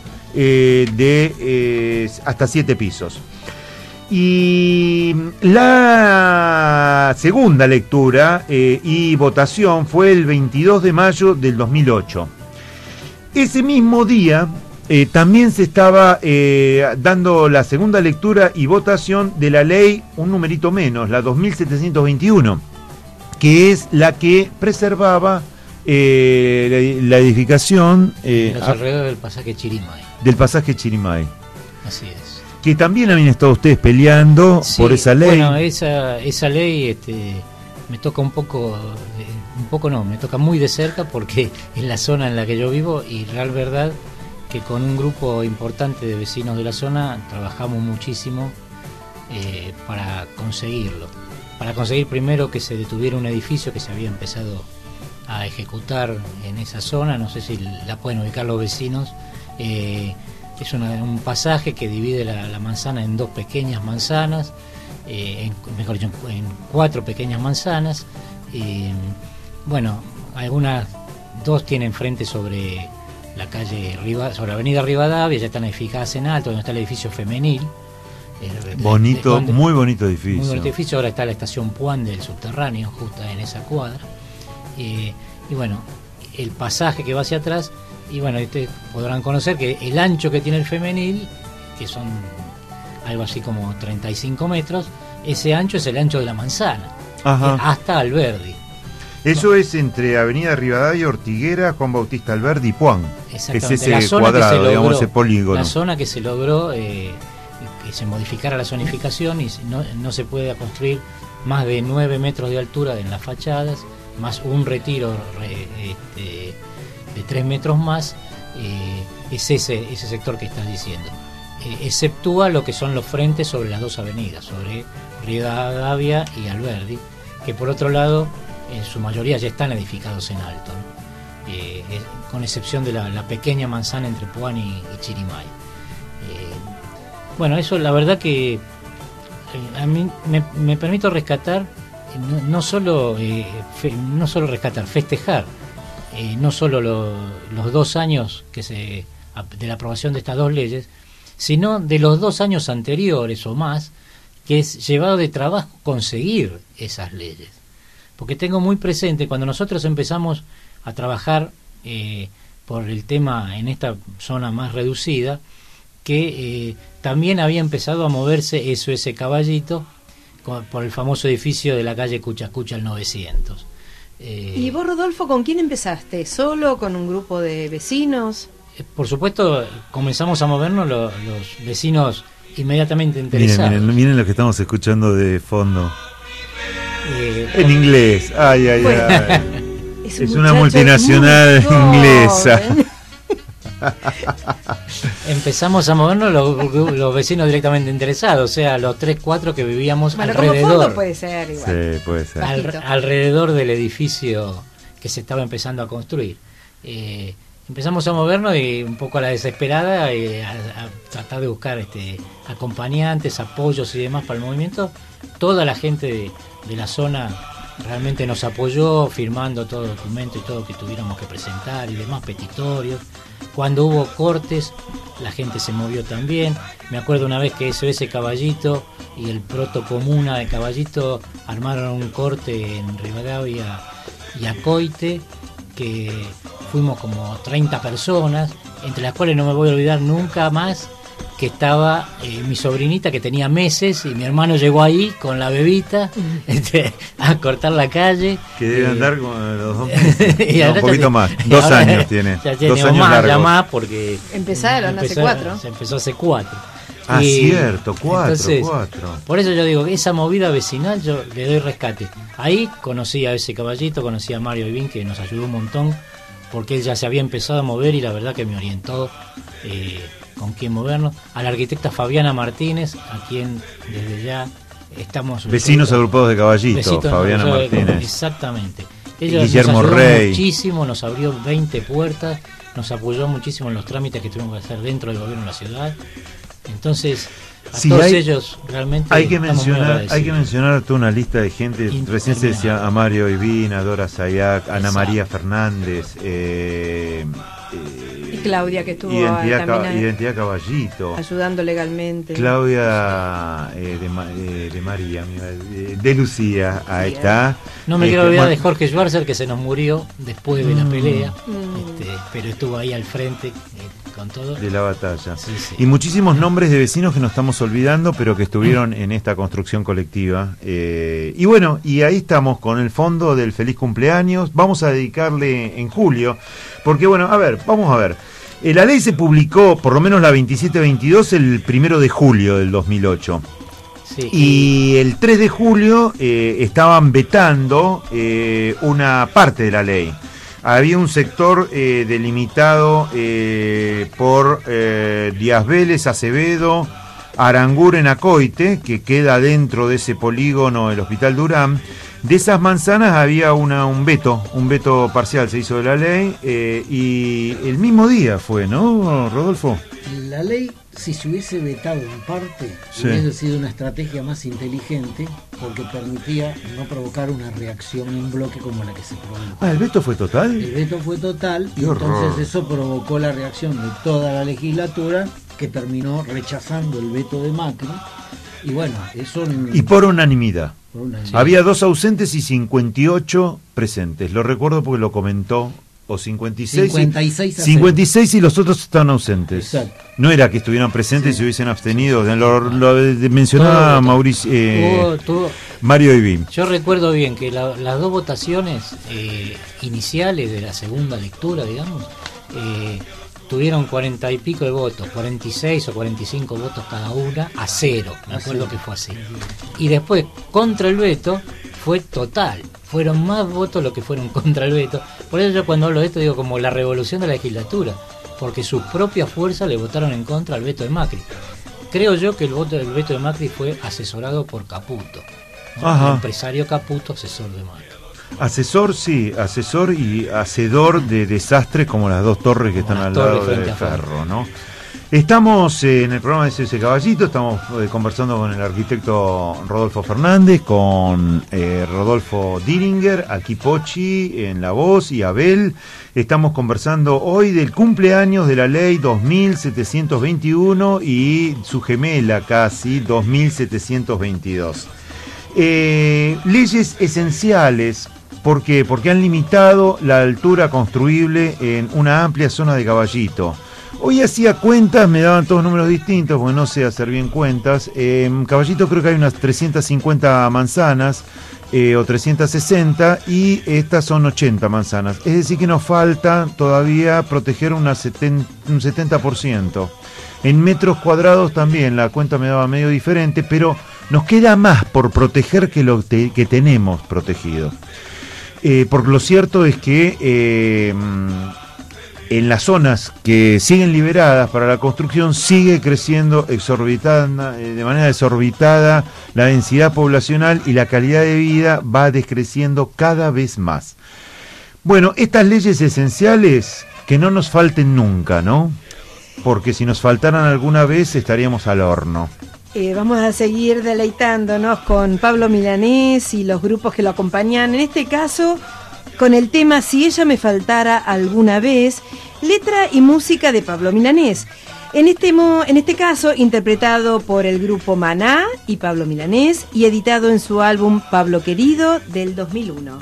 de hasta 7 pisos. Y la segunda lectura y votación fue el 22 de mayo del 2008. Ese mismo día también se estaba dando la segunda lectura y votación de la ley, un numerito menos, la 2721, que es la que preservaba la edificación alrededor del pasaje Chirimay. Del pasaje Chirimay. Así es. Que también habían estado ustedes peleando por esa ley. Bueno, esa ley me toca me toca muy de cerca porque es la zona en la que yo vivo y real verdad que con un grupo importante de vecinos de la zona trabajamos muchísimo para conseguirlo. Para conseguir primero que se detuviera un edificio que se había empezado a ejecutar en esa zona, no sé si la pueden ubicar los vecinos, es un pasaje que divide la manzana en dos pequeñas manzanas, mejor dicho, en 4 pequeñas manzanas. Bueno, dos tienen frente sobre la calle sobre la avenida Rivadavia, ya están edificadas en alto, donde está el edificio femenil. Bonito, muy bonito edificio. Muy bonito edificio, ahora está la estación Puan del subterráneo, justo en esa cuadra. Y bueno, el pasaje que va hacia atrás, y bueno, ustedes podrán conocer que el ancho que tiene el femenil, que son algo así como 35 metros, ese ancho es el ancho de la manzana, hasta Alberdi. Eso es entre Avenida Rivadavia, Ortiguera, Juan Bautista Alberdi y Puan. Es ese cuadrado, digamos, ese polígono. La zona que se logró que se modificara la zonificación y no se puede construir más de 9 metros de altura en las fachadas, más un retiro de 3 metros más, es ese sector que estás diciendo. Exceptúa lo que son los frentes sobre las dos avenidas, sobre Rivadavia y Alberdi, que por otro lado en su mayoría ya están edificados en alto, ¿no? Con excepción de la pequeña manzana entre Puan y Chirimay. Bueno, eso la verdad que a mí me permito rescatar, no solo rescatar, festejar, no solo los 2 años de la aprobación de estas 2 leyes, sino de los 2 años anteriores o más, que es llevado de trabajo conseguir esas leyes. Porque tengo muy presente, cuando nosotros empezamos a trabajar por el tema en esta zona más reducida, que también había empezado a moverse ese Caballito por el famoso edificio de la calle Cuchacucha al 900. ¿Y vos, Rodolfo, con quién empezaste? ¿Solo? ¿Con un grupo de vecinos? Por supuesto, comenzamos a movernos los vecinos inmediatamente interesados. Miren lo que estamos escuchando de fondo. En inglés. Ay. Es una multinacional inglesa. Empezamos a movernos los vecinos directamente interesados, o sea, los 3-4 que vivíamos alrededor. Como fondo puede ser igual. Sí, puede ser. Alrededor del edificio que se estaba empezando a construir. Empezamos a movernos y un poco a la desesperada a tratar de buscar acompañantes, apoyos y demás para el movimiento. Toda la gente de la zona realmente nos apoyó firmando todo documento y todo que tuviéramos que presentar y demás, petitorios. Cuando hubo cortes, la gente se movió también. Me acuerdo una vez que SOS Caballito y el Proto Comuna de Caballito armaron un corte en Rivadavia y Acoite, que fuimos como 30 personas, entre las cuales no me voy a olvidar nunca más que estaba mi sobrinita que tenía meses y mi hermano llegó ahí con la bebita a cortar la calle. Que debe andar con los 2 meses. No, un poquito más, 2 años tiene. Ya tiene 2 años más, largos. ya más porque Empezaron hace 4. Se empezó hace 4. Ah, cierto, 4. Por eso yo digo, esa movida vecinal yo le doy rescate. Ahí conocí a ese Caballito, conocí a Mario Ivín, que nos ayudó un montón, porque él ya se había empezado a mover y la verdad que me orientó con quién movernos. A la arquitecta Fabiana Martínez, a quien desde ya estamos... Vecinos agrupados de Caballito, Fabiana Martínez. Exactamente. Ella Guillermo nos Rey. Muchísimo, nos abrió 20 puertas, nos apoyó muchísimo en los trámites que tuvimos que hacer dentro del gobierno de la ciudad. Entonces, a todos ellos realmente hay que mencionar toda una lista de gente. Recién se decía a Mario Ivín, a Dora Sayac, Ana María Fernández, y Claudia, que estuvo Identidad Caballito, ayudando legalmente. Claudia de María, de Lucía, ahí está. No me quiero olvidar de Jorge Schwarzer, que se nos murió después de la pelea, pero estuvo ahí al frente con todo. De la batalla. Sí. Y muchísimos nombres de vecinos que nos estamos olvidando, pero que estuvieron en esta construcción colectiva. Y bueno, y ahí estamos con el fondo del feliz cumpleaños. Vamos a dedicarle en julio, porque bueno, vamos a ver. La ley se publicó, por lo menos la 2722, el 1 de julio del 2008. Sí. Y el 3 de julio estaban vetando una parte de la ley. Había un sector delimitado por Díaz Vélez, Acevedo, Aranguren, Acoite, que queda dentro de ese polígono del Hospital Durán. De esas manzanas había un veto parcial se hizo de la ley, y el mismo día fue, ¿no, Rodolfo? La ley, si se hubiese vetado en parte, hubiese sido una estrategia más inteligente, porque permitía no provocar una reacción en bloque como la que se provocó. Ah, ¿el veto fue total? El veto fue total, ¡Qué y horror! entonces eso provocó la reacción de toda la legislatura, que terminó rechazando el veto de Macri. Y bueno, eso... Y por unanimidad. Por unanimidad. Había 2 ausentes y 58 presentes. Lo recuerdo porque lo comentó. O 56. 56 y los otros estaban ausentes. Exacto. No era que estuvieran presentes y se hubiesen abstenido. Lo mencionaba Mauricio, Mario Ibi. Yo recuerdo bien que las 2 votaciones iniciales de la segunda lectura, digamos, tuvieron 40 y pico de votos, 46 o 45 votos cada una, a 0. Me acuerdo que fue así. Y después, contra el veto, fue total. Fueron más votos los que fueron contra el veto. Por eso yo cuando hablo de esto digo como la revolución de la legislatura, porque sus propias fuerzas le votaron en contra al veto de Macri. Creo yo que el veto de Macri fue asesorado por Caputo, ¿no? El empresario Caputo, asesor de Macri. Asesor, sí, asesor y hacedor de desastres como las 2 torres que están al lado del Ferro, ¿no? Estamos en el programa de ese Caballito, estamos conversando con el arquitecto Rodolfo Fernández, con Rodolfo Diringer, aquí Pochi en la voz y Abel. Estamos conversando hoy del cumpleaños de la ley 2721 y su gemela casi 2722. Leyes esenciales. ¿Por qué? Porque han limitado la altura construible en una amplia zona de Caballito. Hoy hacía cuentas, me daban todos números distintos, porque no sé hacer bien cuentas. En Caballito creo que hay unas 350 manzanas, o 360, y estas son 80 manzanas. Es decir que nos falta todavía proteger un 70%. En metros cuadrados también, la cuenta me daba medio diferente, pero nos queda más por proteger que lo que tenemos protegido. Porque lo cierto es que en las zonas que siguen liberadas para la construcción sigue creciendo de manera desorbitada la densidad poblacional y la calidad de vida va decreciendo cada vez más. Bueno, estas leyes esenciales que no nos falten nunca, ¿no? Porque si nos faltaran alguna vez estaríamos al horno. Vamos a seguir deleitándonos con Pablo Milanés y los grupos que lo acompañan. En este caso, con el tema Si ella me faltara alguna vez, letra y música de Pablo Milanés. En este caso, interpretado por el grupo Maná y Pablo Milanés y editado en su álbum Pablo Querido del 2001.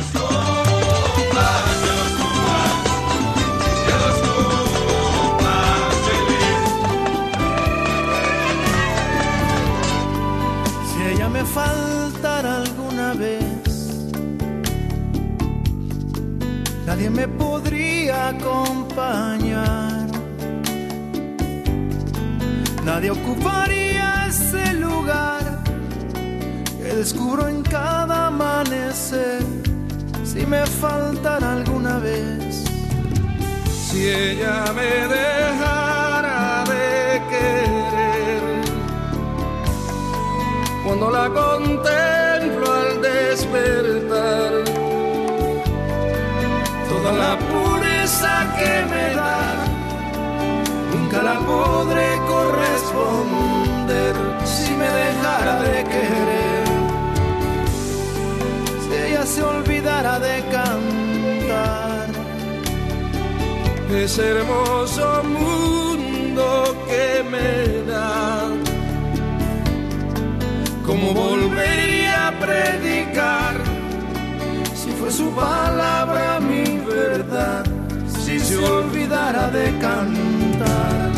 Me faltara alguna vez, nadie me podría acompañar, nadie ocuparía ese lugar que descubro en cada amanecer. Si me faltara alguna vez, si ella me dejara de querer, cuando la contemplo al despertar, toda la pureza que me da, nunca la podré corresponder. Si me dejara de querer, si ella se olvidara de cantar, ese hermoso mundo que me da, ¿cómo volvería a predicar si fue su palabra mi verdad? Si se olvidara de cantar.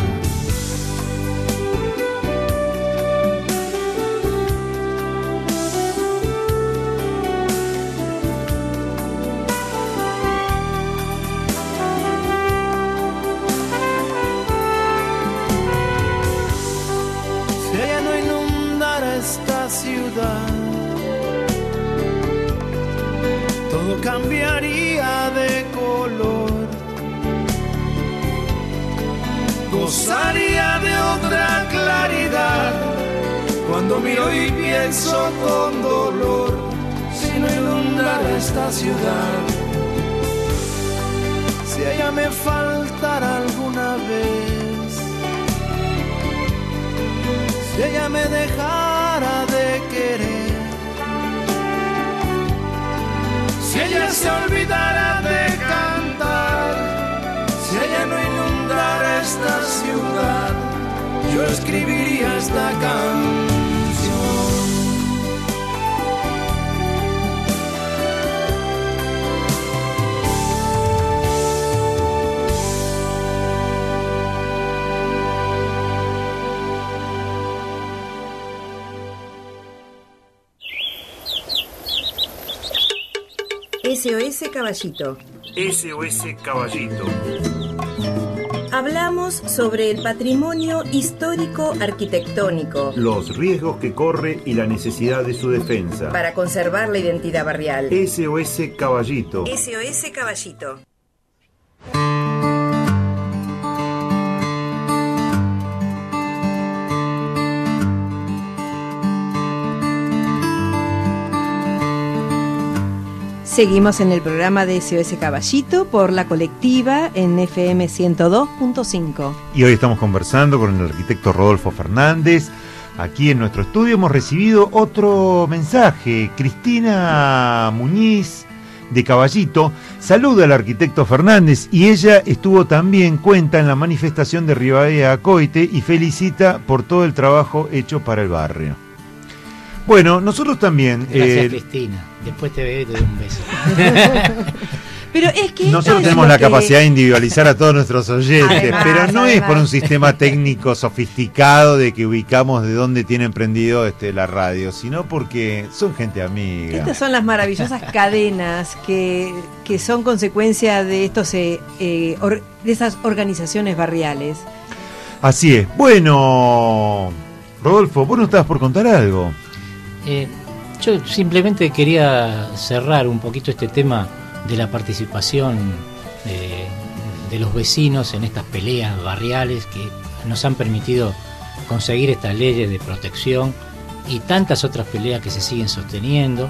esta ciudad, todo cambiaría de color. Gozaría de otra claridad cuando miro y pienso con dolor, si no inundara esta ciudad. Si ella me faltara alguna vez, si ella me dejara de querer, si ella se olvidara de cantar, si ella no inundara esta ciudad, yo escribiría esta canción. SOS Caballito. SOS Caballito. Hablamos sobre el patrimonio histórico arquitectónico, los riesgos que corre y la necesidad de su defensa. para conservar la identidad barrial. SOS Caballito. SOS Caballito. Seguimos en el programa de SOS Caballito por la colectiva en FM 102.5. Y hoy estamos conversando con el arquitecto Rodolfo Fernández. Aquí en nuestro estudio hemos recibido otro mensaje. Cristina Muñiz de Caballito saluda al arquitecto Fernández y ella estuvo también cuenta en la manifestación de Rivadavia a Coite y felicita por todo el trabajo hecho para el barrio. Bueno, nosotros también... Gracias, Cristina. Después te veo y te doy un beso. Pero es que nosotros tenemos la capacidad de individualizar a todos nuestros oyentes, además, pero no es por un sistema técnico sofisticado de que ubicamos de dónde tienen prendido la radio, sino porque son gente amiga. Estas son las maravillosas cadenas que son consecuencia de de esas organizaciones barriales. Así es. Bueno, Rodolfo, vos no estabas por contar algo. Yo simplemente quería cerrar un poquito este tema de la participación de los vecinos en estas peleas barriales que nos han permitido conseguir estas leyes de protección y tantas otras peleas que se siguen sosteniendo,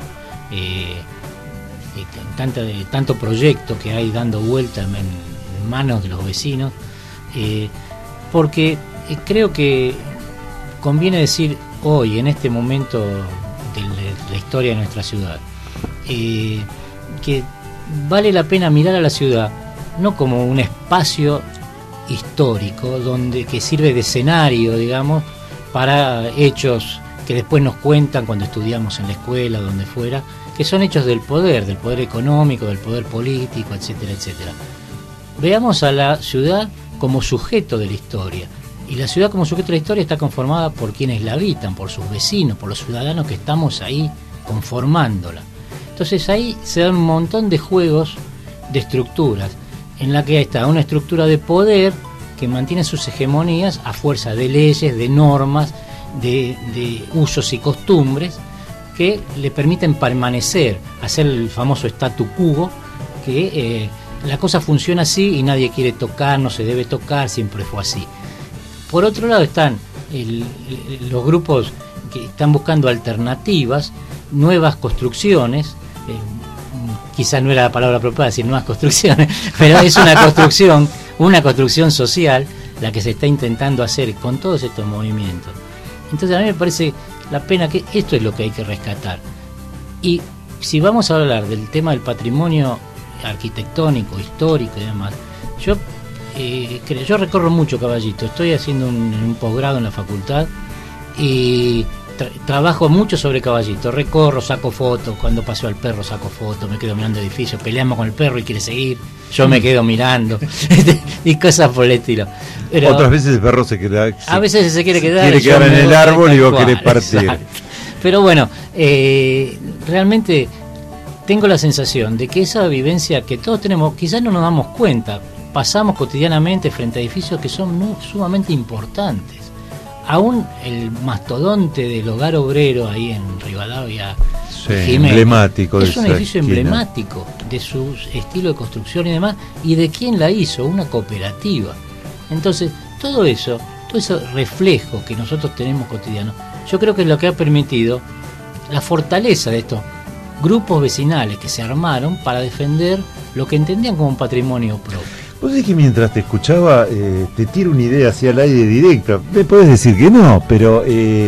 tanto proyecto que hay dando vuelta en manos de los vecinos, porque creo que conviene decir hoy, en este momento de la historia de nuestra ciudad, que vale la pena mirar a la ciudad no como un espacio histórico que sirve de escenario, digamos, para hechos que después nos cuentan cuando estudiamos en la escuela, donde fuera, que son hechos del poder económico, del poder político, etcétera, etcétera. Veamos a la ciudad como sujeto de la historia. Y la ciudad como sujeto de la historia está conformada por quienes la habitan, por sus vecinos, por los ciudadanos que estamos ahí conformándola. Entonces ahí se dan un montón de juegos de estructuras, en la que está una estructura de poder que mantiene sus hegemonías a fuerza de leyes, de normas, de usos y costumbres que le permiten permanecer, hacer el famoso statu quo, que la cosa funciona así y nadie quiere tocar, no se debe tocar, siempre fue así. Por otro lado están los grupos que están buscando alternativas, nuevas construcciones, quizás no era la palabra apropiada decir nuevas construcciones, pero es una construcción social la que se está intentando hacer con todos estos movimientos. Entonces a mí me parece la pena que esto es lo que hay que rescatar. Y si vamos a hablar del tema del patrimonio arquitectónico, histórico y demás, yo recorro mucho Caballito, estoy haciendo un posgrado en la facultad y trabajo mucho sobre Caballito, recorro, saco fotos, cuando paseo al perro saco fotos, me quedo mirando edificios, peleamos con el perro y quiere seguir, yo me quedo mirando y cosas por el estilo. Pero otras veces el perro se queda, a veces se quiere quedar en el árbol y vos querés partir. Exacto. Pero bueno, realmente tengo la sensación de que esa vivencia que todos tenemos, quizás no nos damos cuenta, pasamos cotidianamente frente a edificios que son sumamente importantes, aún el mastodonte del Hogar Obrero ahí en Rivadavia, Jiménez, emblemático es un edificio esquina. emblemático de su estilo de construcción y demás, y de quién la hizo, una cooperativa. Entonces, todo eso reflejo que nosotros tenemos cotidiano, yo creo que es lo que ha permitido la fortaleza de estos grupos vecinales que se armaron para defender lo que entendían como un patrimonio propio. Vos sabés que mientras te escuchaba, te tiro una idea hacia el aire directa. Me podés decir que no, pero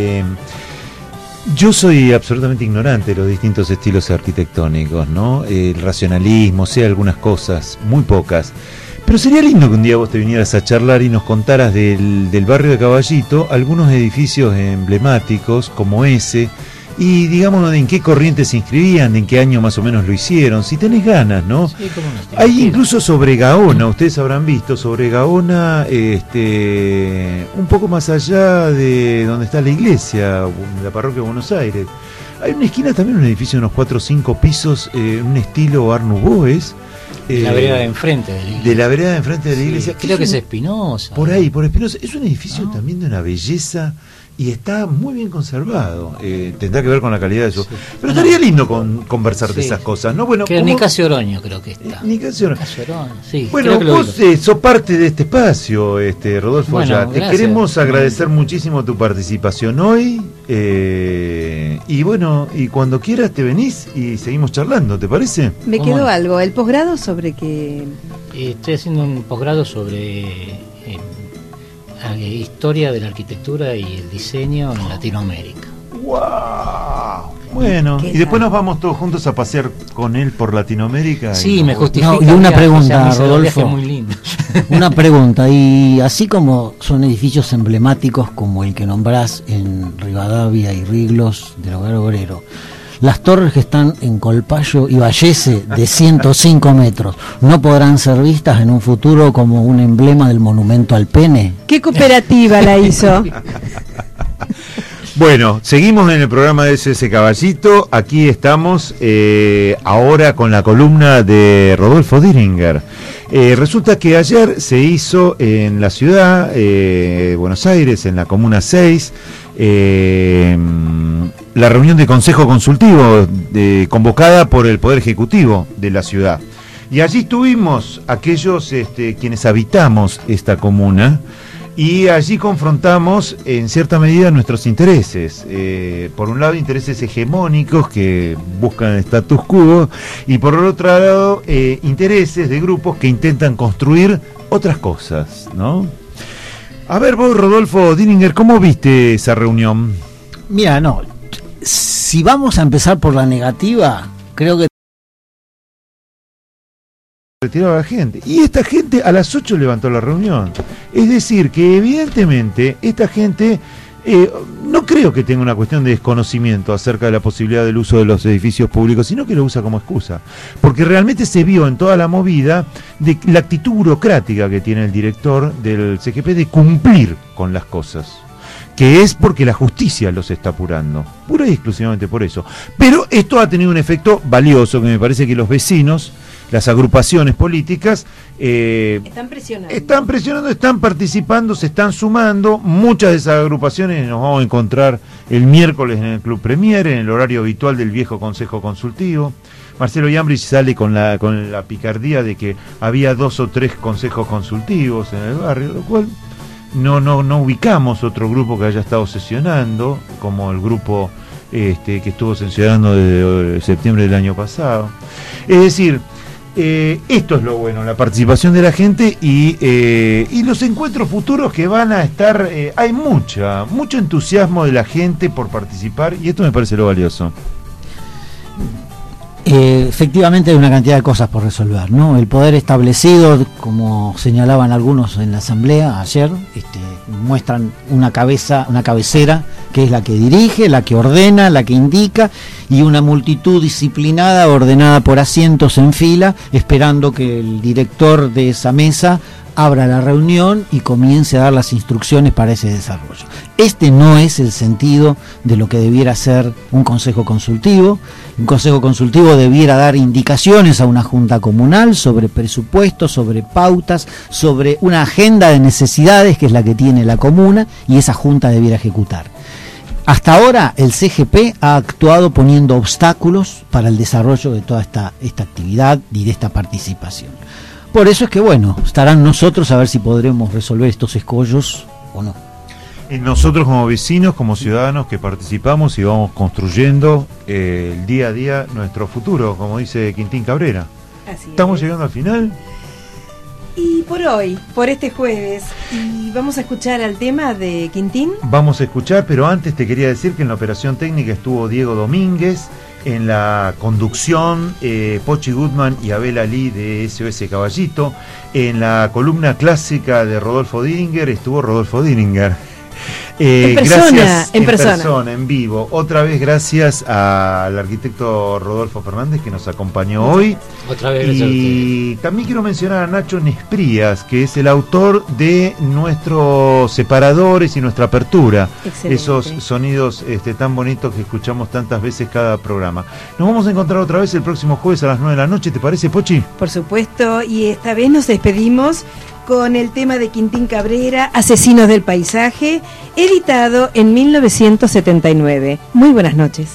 yo soy absolutamente ignorante de los distintos estilos arquitectónicos, ¿no? El racionalismo, sé algunas cosas, muy pocas. Pero sería lindo que un día vos te vinieras a charlar y nos contaras del barrio de Caballito algunos edificios emblemáticos como ese, y digamos en qué corriente se inscribían, en qué año más o menos lo hicieron, si tenés ganas, ¿no? Sí, cómo no. Hay incluso sobre Gaona, ustedes habrán visto, sobre Gaona, un poco más allá de donde está la iglesia, la parroquia de Buenos Aires. Hay una esquina también, un edificio de unos 4 o 5 pisos, un estilo Art Nouveau, la vereda de enfrente de la iglesia. De la vereda de enfrente de la iglesia. Sí, creo que es Espinosa. Por ahí, por Espinosa. Es un edificio también de una belleza y está muy bien conservado. Tendrá que ver con la calidad de su... Sí. Pero estaría lindo conversar de esas cosas, ¿no? Bueno, Nicasio Oroño creo que está. Nicasio Oroño. Sí, bueno, vos sos parte de este espacio, Rodolfo. Bueno, te queremos agradecer muchísimo tu participación hoy. Y bueno, y cuando quieras te venís y seguimos charlando, ¿te parece? Me quedó algo, el posgrado sobre qué... Estoy haciendo un posgrado sobre historia de la arquitectura y el diseño en Latinoamérica. ¡Wow! Bueno, y después nos vamos todos juntos a pasear con él por Latinoamérica. Sí, me justifica. No, y una pregunta, Rodolfo. Muy lindo. Una pregunta, y así como son edificios emblemáticos como el que nombrás en Rivadavia y Riglos del Hogar Obrero, las torres que están en Colpallo y Vallese de 105 metros, ¿no podrán ser vistas en un futuro como un emblema del monumento al pene? ¿Qué cooperativa la hizo? Bueno, seguimos en el programa de SS Caballito. Aquí estamos ahora con la columna de Rodolfo Diringer. Resulta que ayer se hizo en la ciudad, Buenos Aires, en la Comuna 6, la reunión de Consejo Consultivo convocada por el Poder Ejecutivo de la ciudad. Y allí estuvimos aquellos quienes habitamos esta comuna, y allí confrontamos en cierta medida nuestros intereses. Por un lado, intereses hegemónicos que buscan el status quo, y por el otro lado, intereses de grupos que intentan construir otras cosas, ¿no? A ver, vos, Rodolfo Diringer, ¿cómo viste esa reunión? Mira, no, si vamos a empezar por la negativa, creo que retiraba a la gente. Y esta gente a las 8 levantó la reunión. Es decir, que evidentemente esta gente no creo que tenga una cuestión de desconocimiento acerca de la posibilidad del uso de los edificios públicos, sino que lo usa como excusa. Porque realmente se vio en toda la movida de la actitud burocrática que tiene el director del CGP de cumplir con las cosas, que es porque la justicia los está apurando, pura y exclusivamente por eso. Pero esto ha tenido un efecto valioso, que me parece que los vecinos, las agrupaciones políticas están presionando, están participando, se están sumando. Muchas de esas agrupaciones nos vamos a encontrar el miércoles en el Club Premier, en el horario habitual del viejo Consejo Consultivo. Marcelo Iambrich sale con la picardía de que había 2 o 3 consejos consultivos en el barrio, lo cual no ubicamos otro grupo que haya estado sesionando, como el grupo que estuvo sesionando desde septiembre del año pasado. Es decir, esto es lo bueno, la participación de la gente y los encuentros futuros que van a estar. Hay mucho entusiasmo de la gente por participar, y esto me parece lo valioso. Efectivamente hay una cantidad de cosas por resolver, ¿no? El poder establecido, como señalaban algunos en la asamblea ayer, muestran una cabecera que es la que dirige, la que ordena, la que indica, y una multitud disciplinada ordenada por asientos en fila, esperando que el director de esa mesa abra la reunión y comience a dar las instrucciones para ese desarrollo. Este no es el sentido de lo que debiera ser un consejo consultivo. Un consejo consultivo debiera dar indicaciones a una junta comunal sobre presupuestos, sobre pautas, sobre una agenda de necesidades que es la que tiene la comuna, y esa junta debiera ejecutar. Hasta ahora el CGP ha actuado poniendo obstáculos para el desarrollo de toda esta actividad y de esta participación. Por eso es que, bueno, estarán nosotros a ver si podremos resolver estos escollos o no. Nosotros como vecinos, como ciudadanos que participamos y vamos construyendo el día a día nuestro futuro, como dice Quintín Cabrera. Así Estamos es. llegando al final. Y por hoy, por este jueves, y vamos a escuchar al tema de Quintín. Vamos a escuchar, pero antes te quería decir que en la operación técnica estuvo Diego Domínguez, en la conducción Pochi Goodman y Abel Ali de SOS Caballito, en la columna clásica de Rodolfo Dininger estuvo Rodolfo Dininger. En persona, gracias, en persona, en vivo. Otra vez gracias al arquitecto Rodolfo Fernández que nos acompañó hoy. Otra vez. Y también quiero mencionar a Nacho Nesprías, que es el autor de nuestros separadores y nuestra apertura. Excelente. Esos sonidos tan bonitos que escuchamos tantas veces cada programa. Nos vamos a encontrar otra vez el próximo jueves a las 9 de la noche, ¿te parece, Pochi? Por supuesto, y esta vez nos despedimos con el tema de Quintín Cabrera, Asesinos del Paisaje, editado en 1979. Muy buenas noches.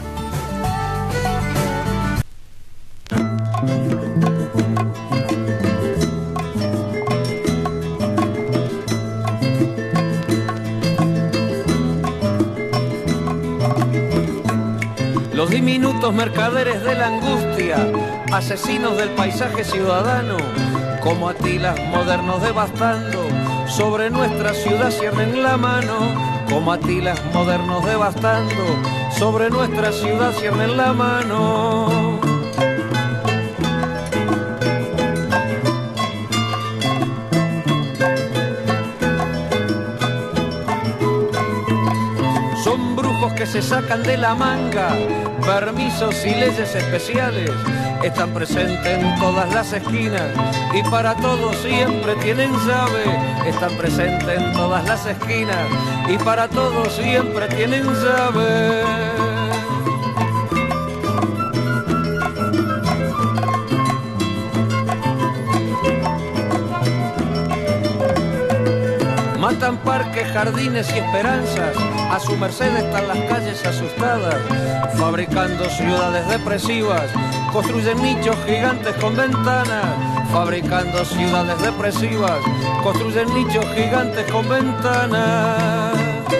Los diminutos mercaderes de la angustia, asesinos del paisaje ciudadano, como atilas modernos devastando, sobre nuestra ciudad ciernen la mano. Como atilas modernos devastando, sobre nuestra ciudad ciernen la mano. Son brujos que se sacan de la manga permisos y leyes especiales. Están presentes en todas las esquinas y para todos siempre tienen llave. Están presentes en todas las esquinas y para todos siempre tienen llave. Matan parques, jardines y esperanzas, a su merced están las calles asustadas, fabricando ciudades depresivas, construyen nichos gigantes con ventanas, fabricando ciudades depresivas, construyen nichos gigantes con ventanas.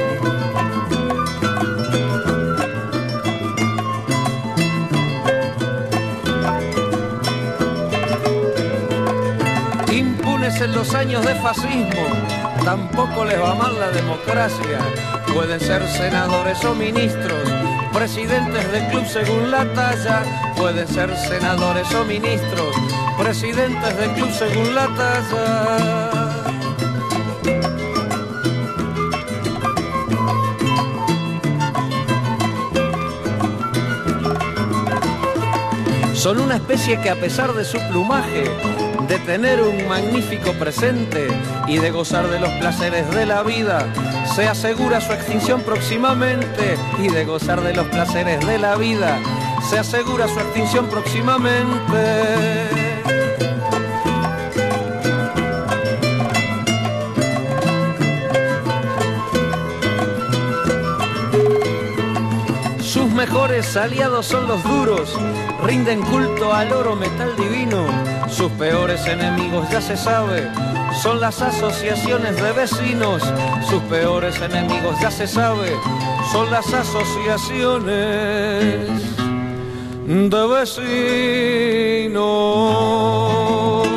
Impunes en los años de fascismo, tampoco les va mal la democracia. Pueden ser senadores o ministros, presidentes de club según la talla. Pueden ser senadores o ministros, presidentes de club según la talla. Son una especie que a pesar de su plumaje, de tener un magnífico presente y de gozar de los placeres de la vida, se asegura su extinción próximamente. Y de gozar de los placeres de la vida, se asegura su extinción próximamente. Sus mejores aliados son los duros, rinden culto al oro metal divino. Sus peores enemigos ya se sabe, son las asociaciones de vecinos. Sus peores enemigos ya se sabe, son las asociaciones de vecinos.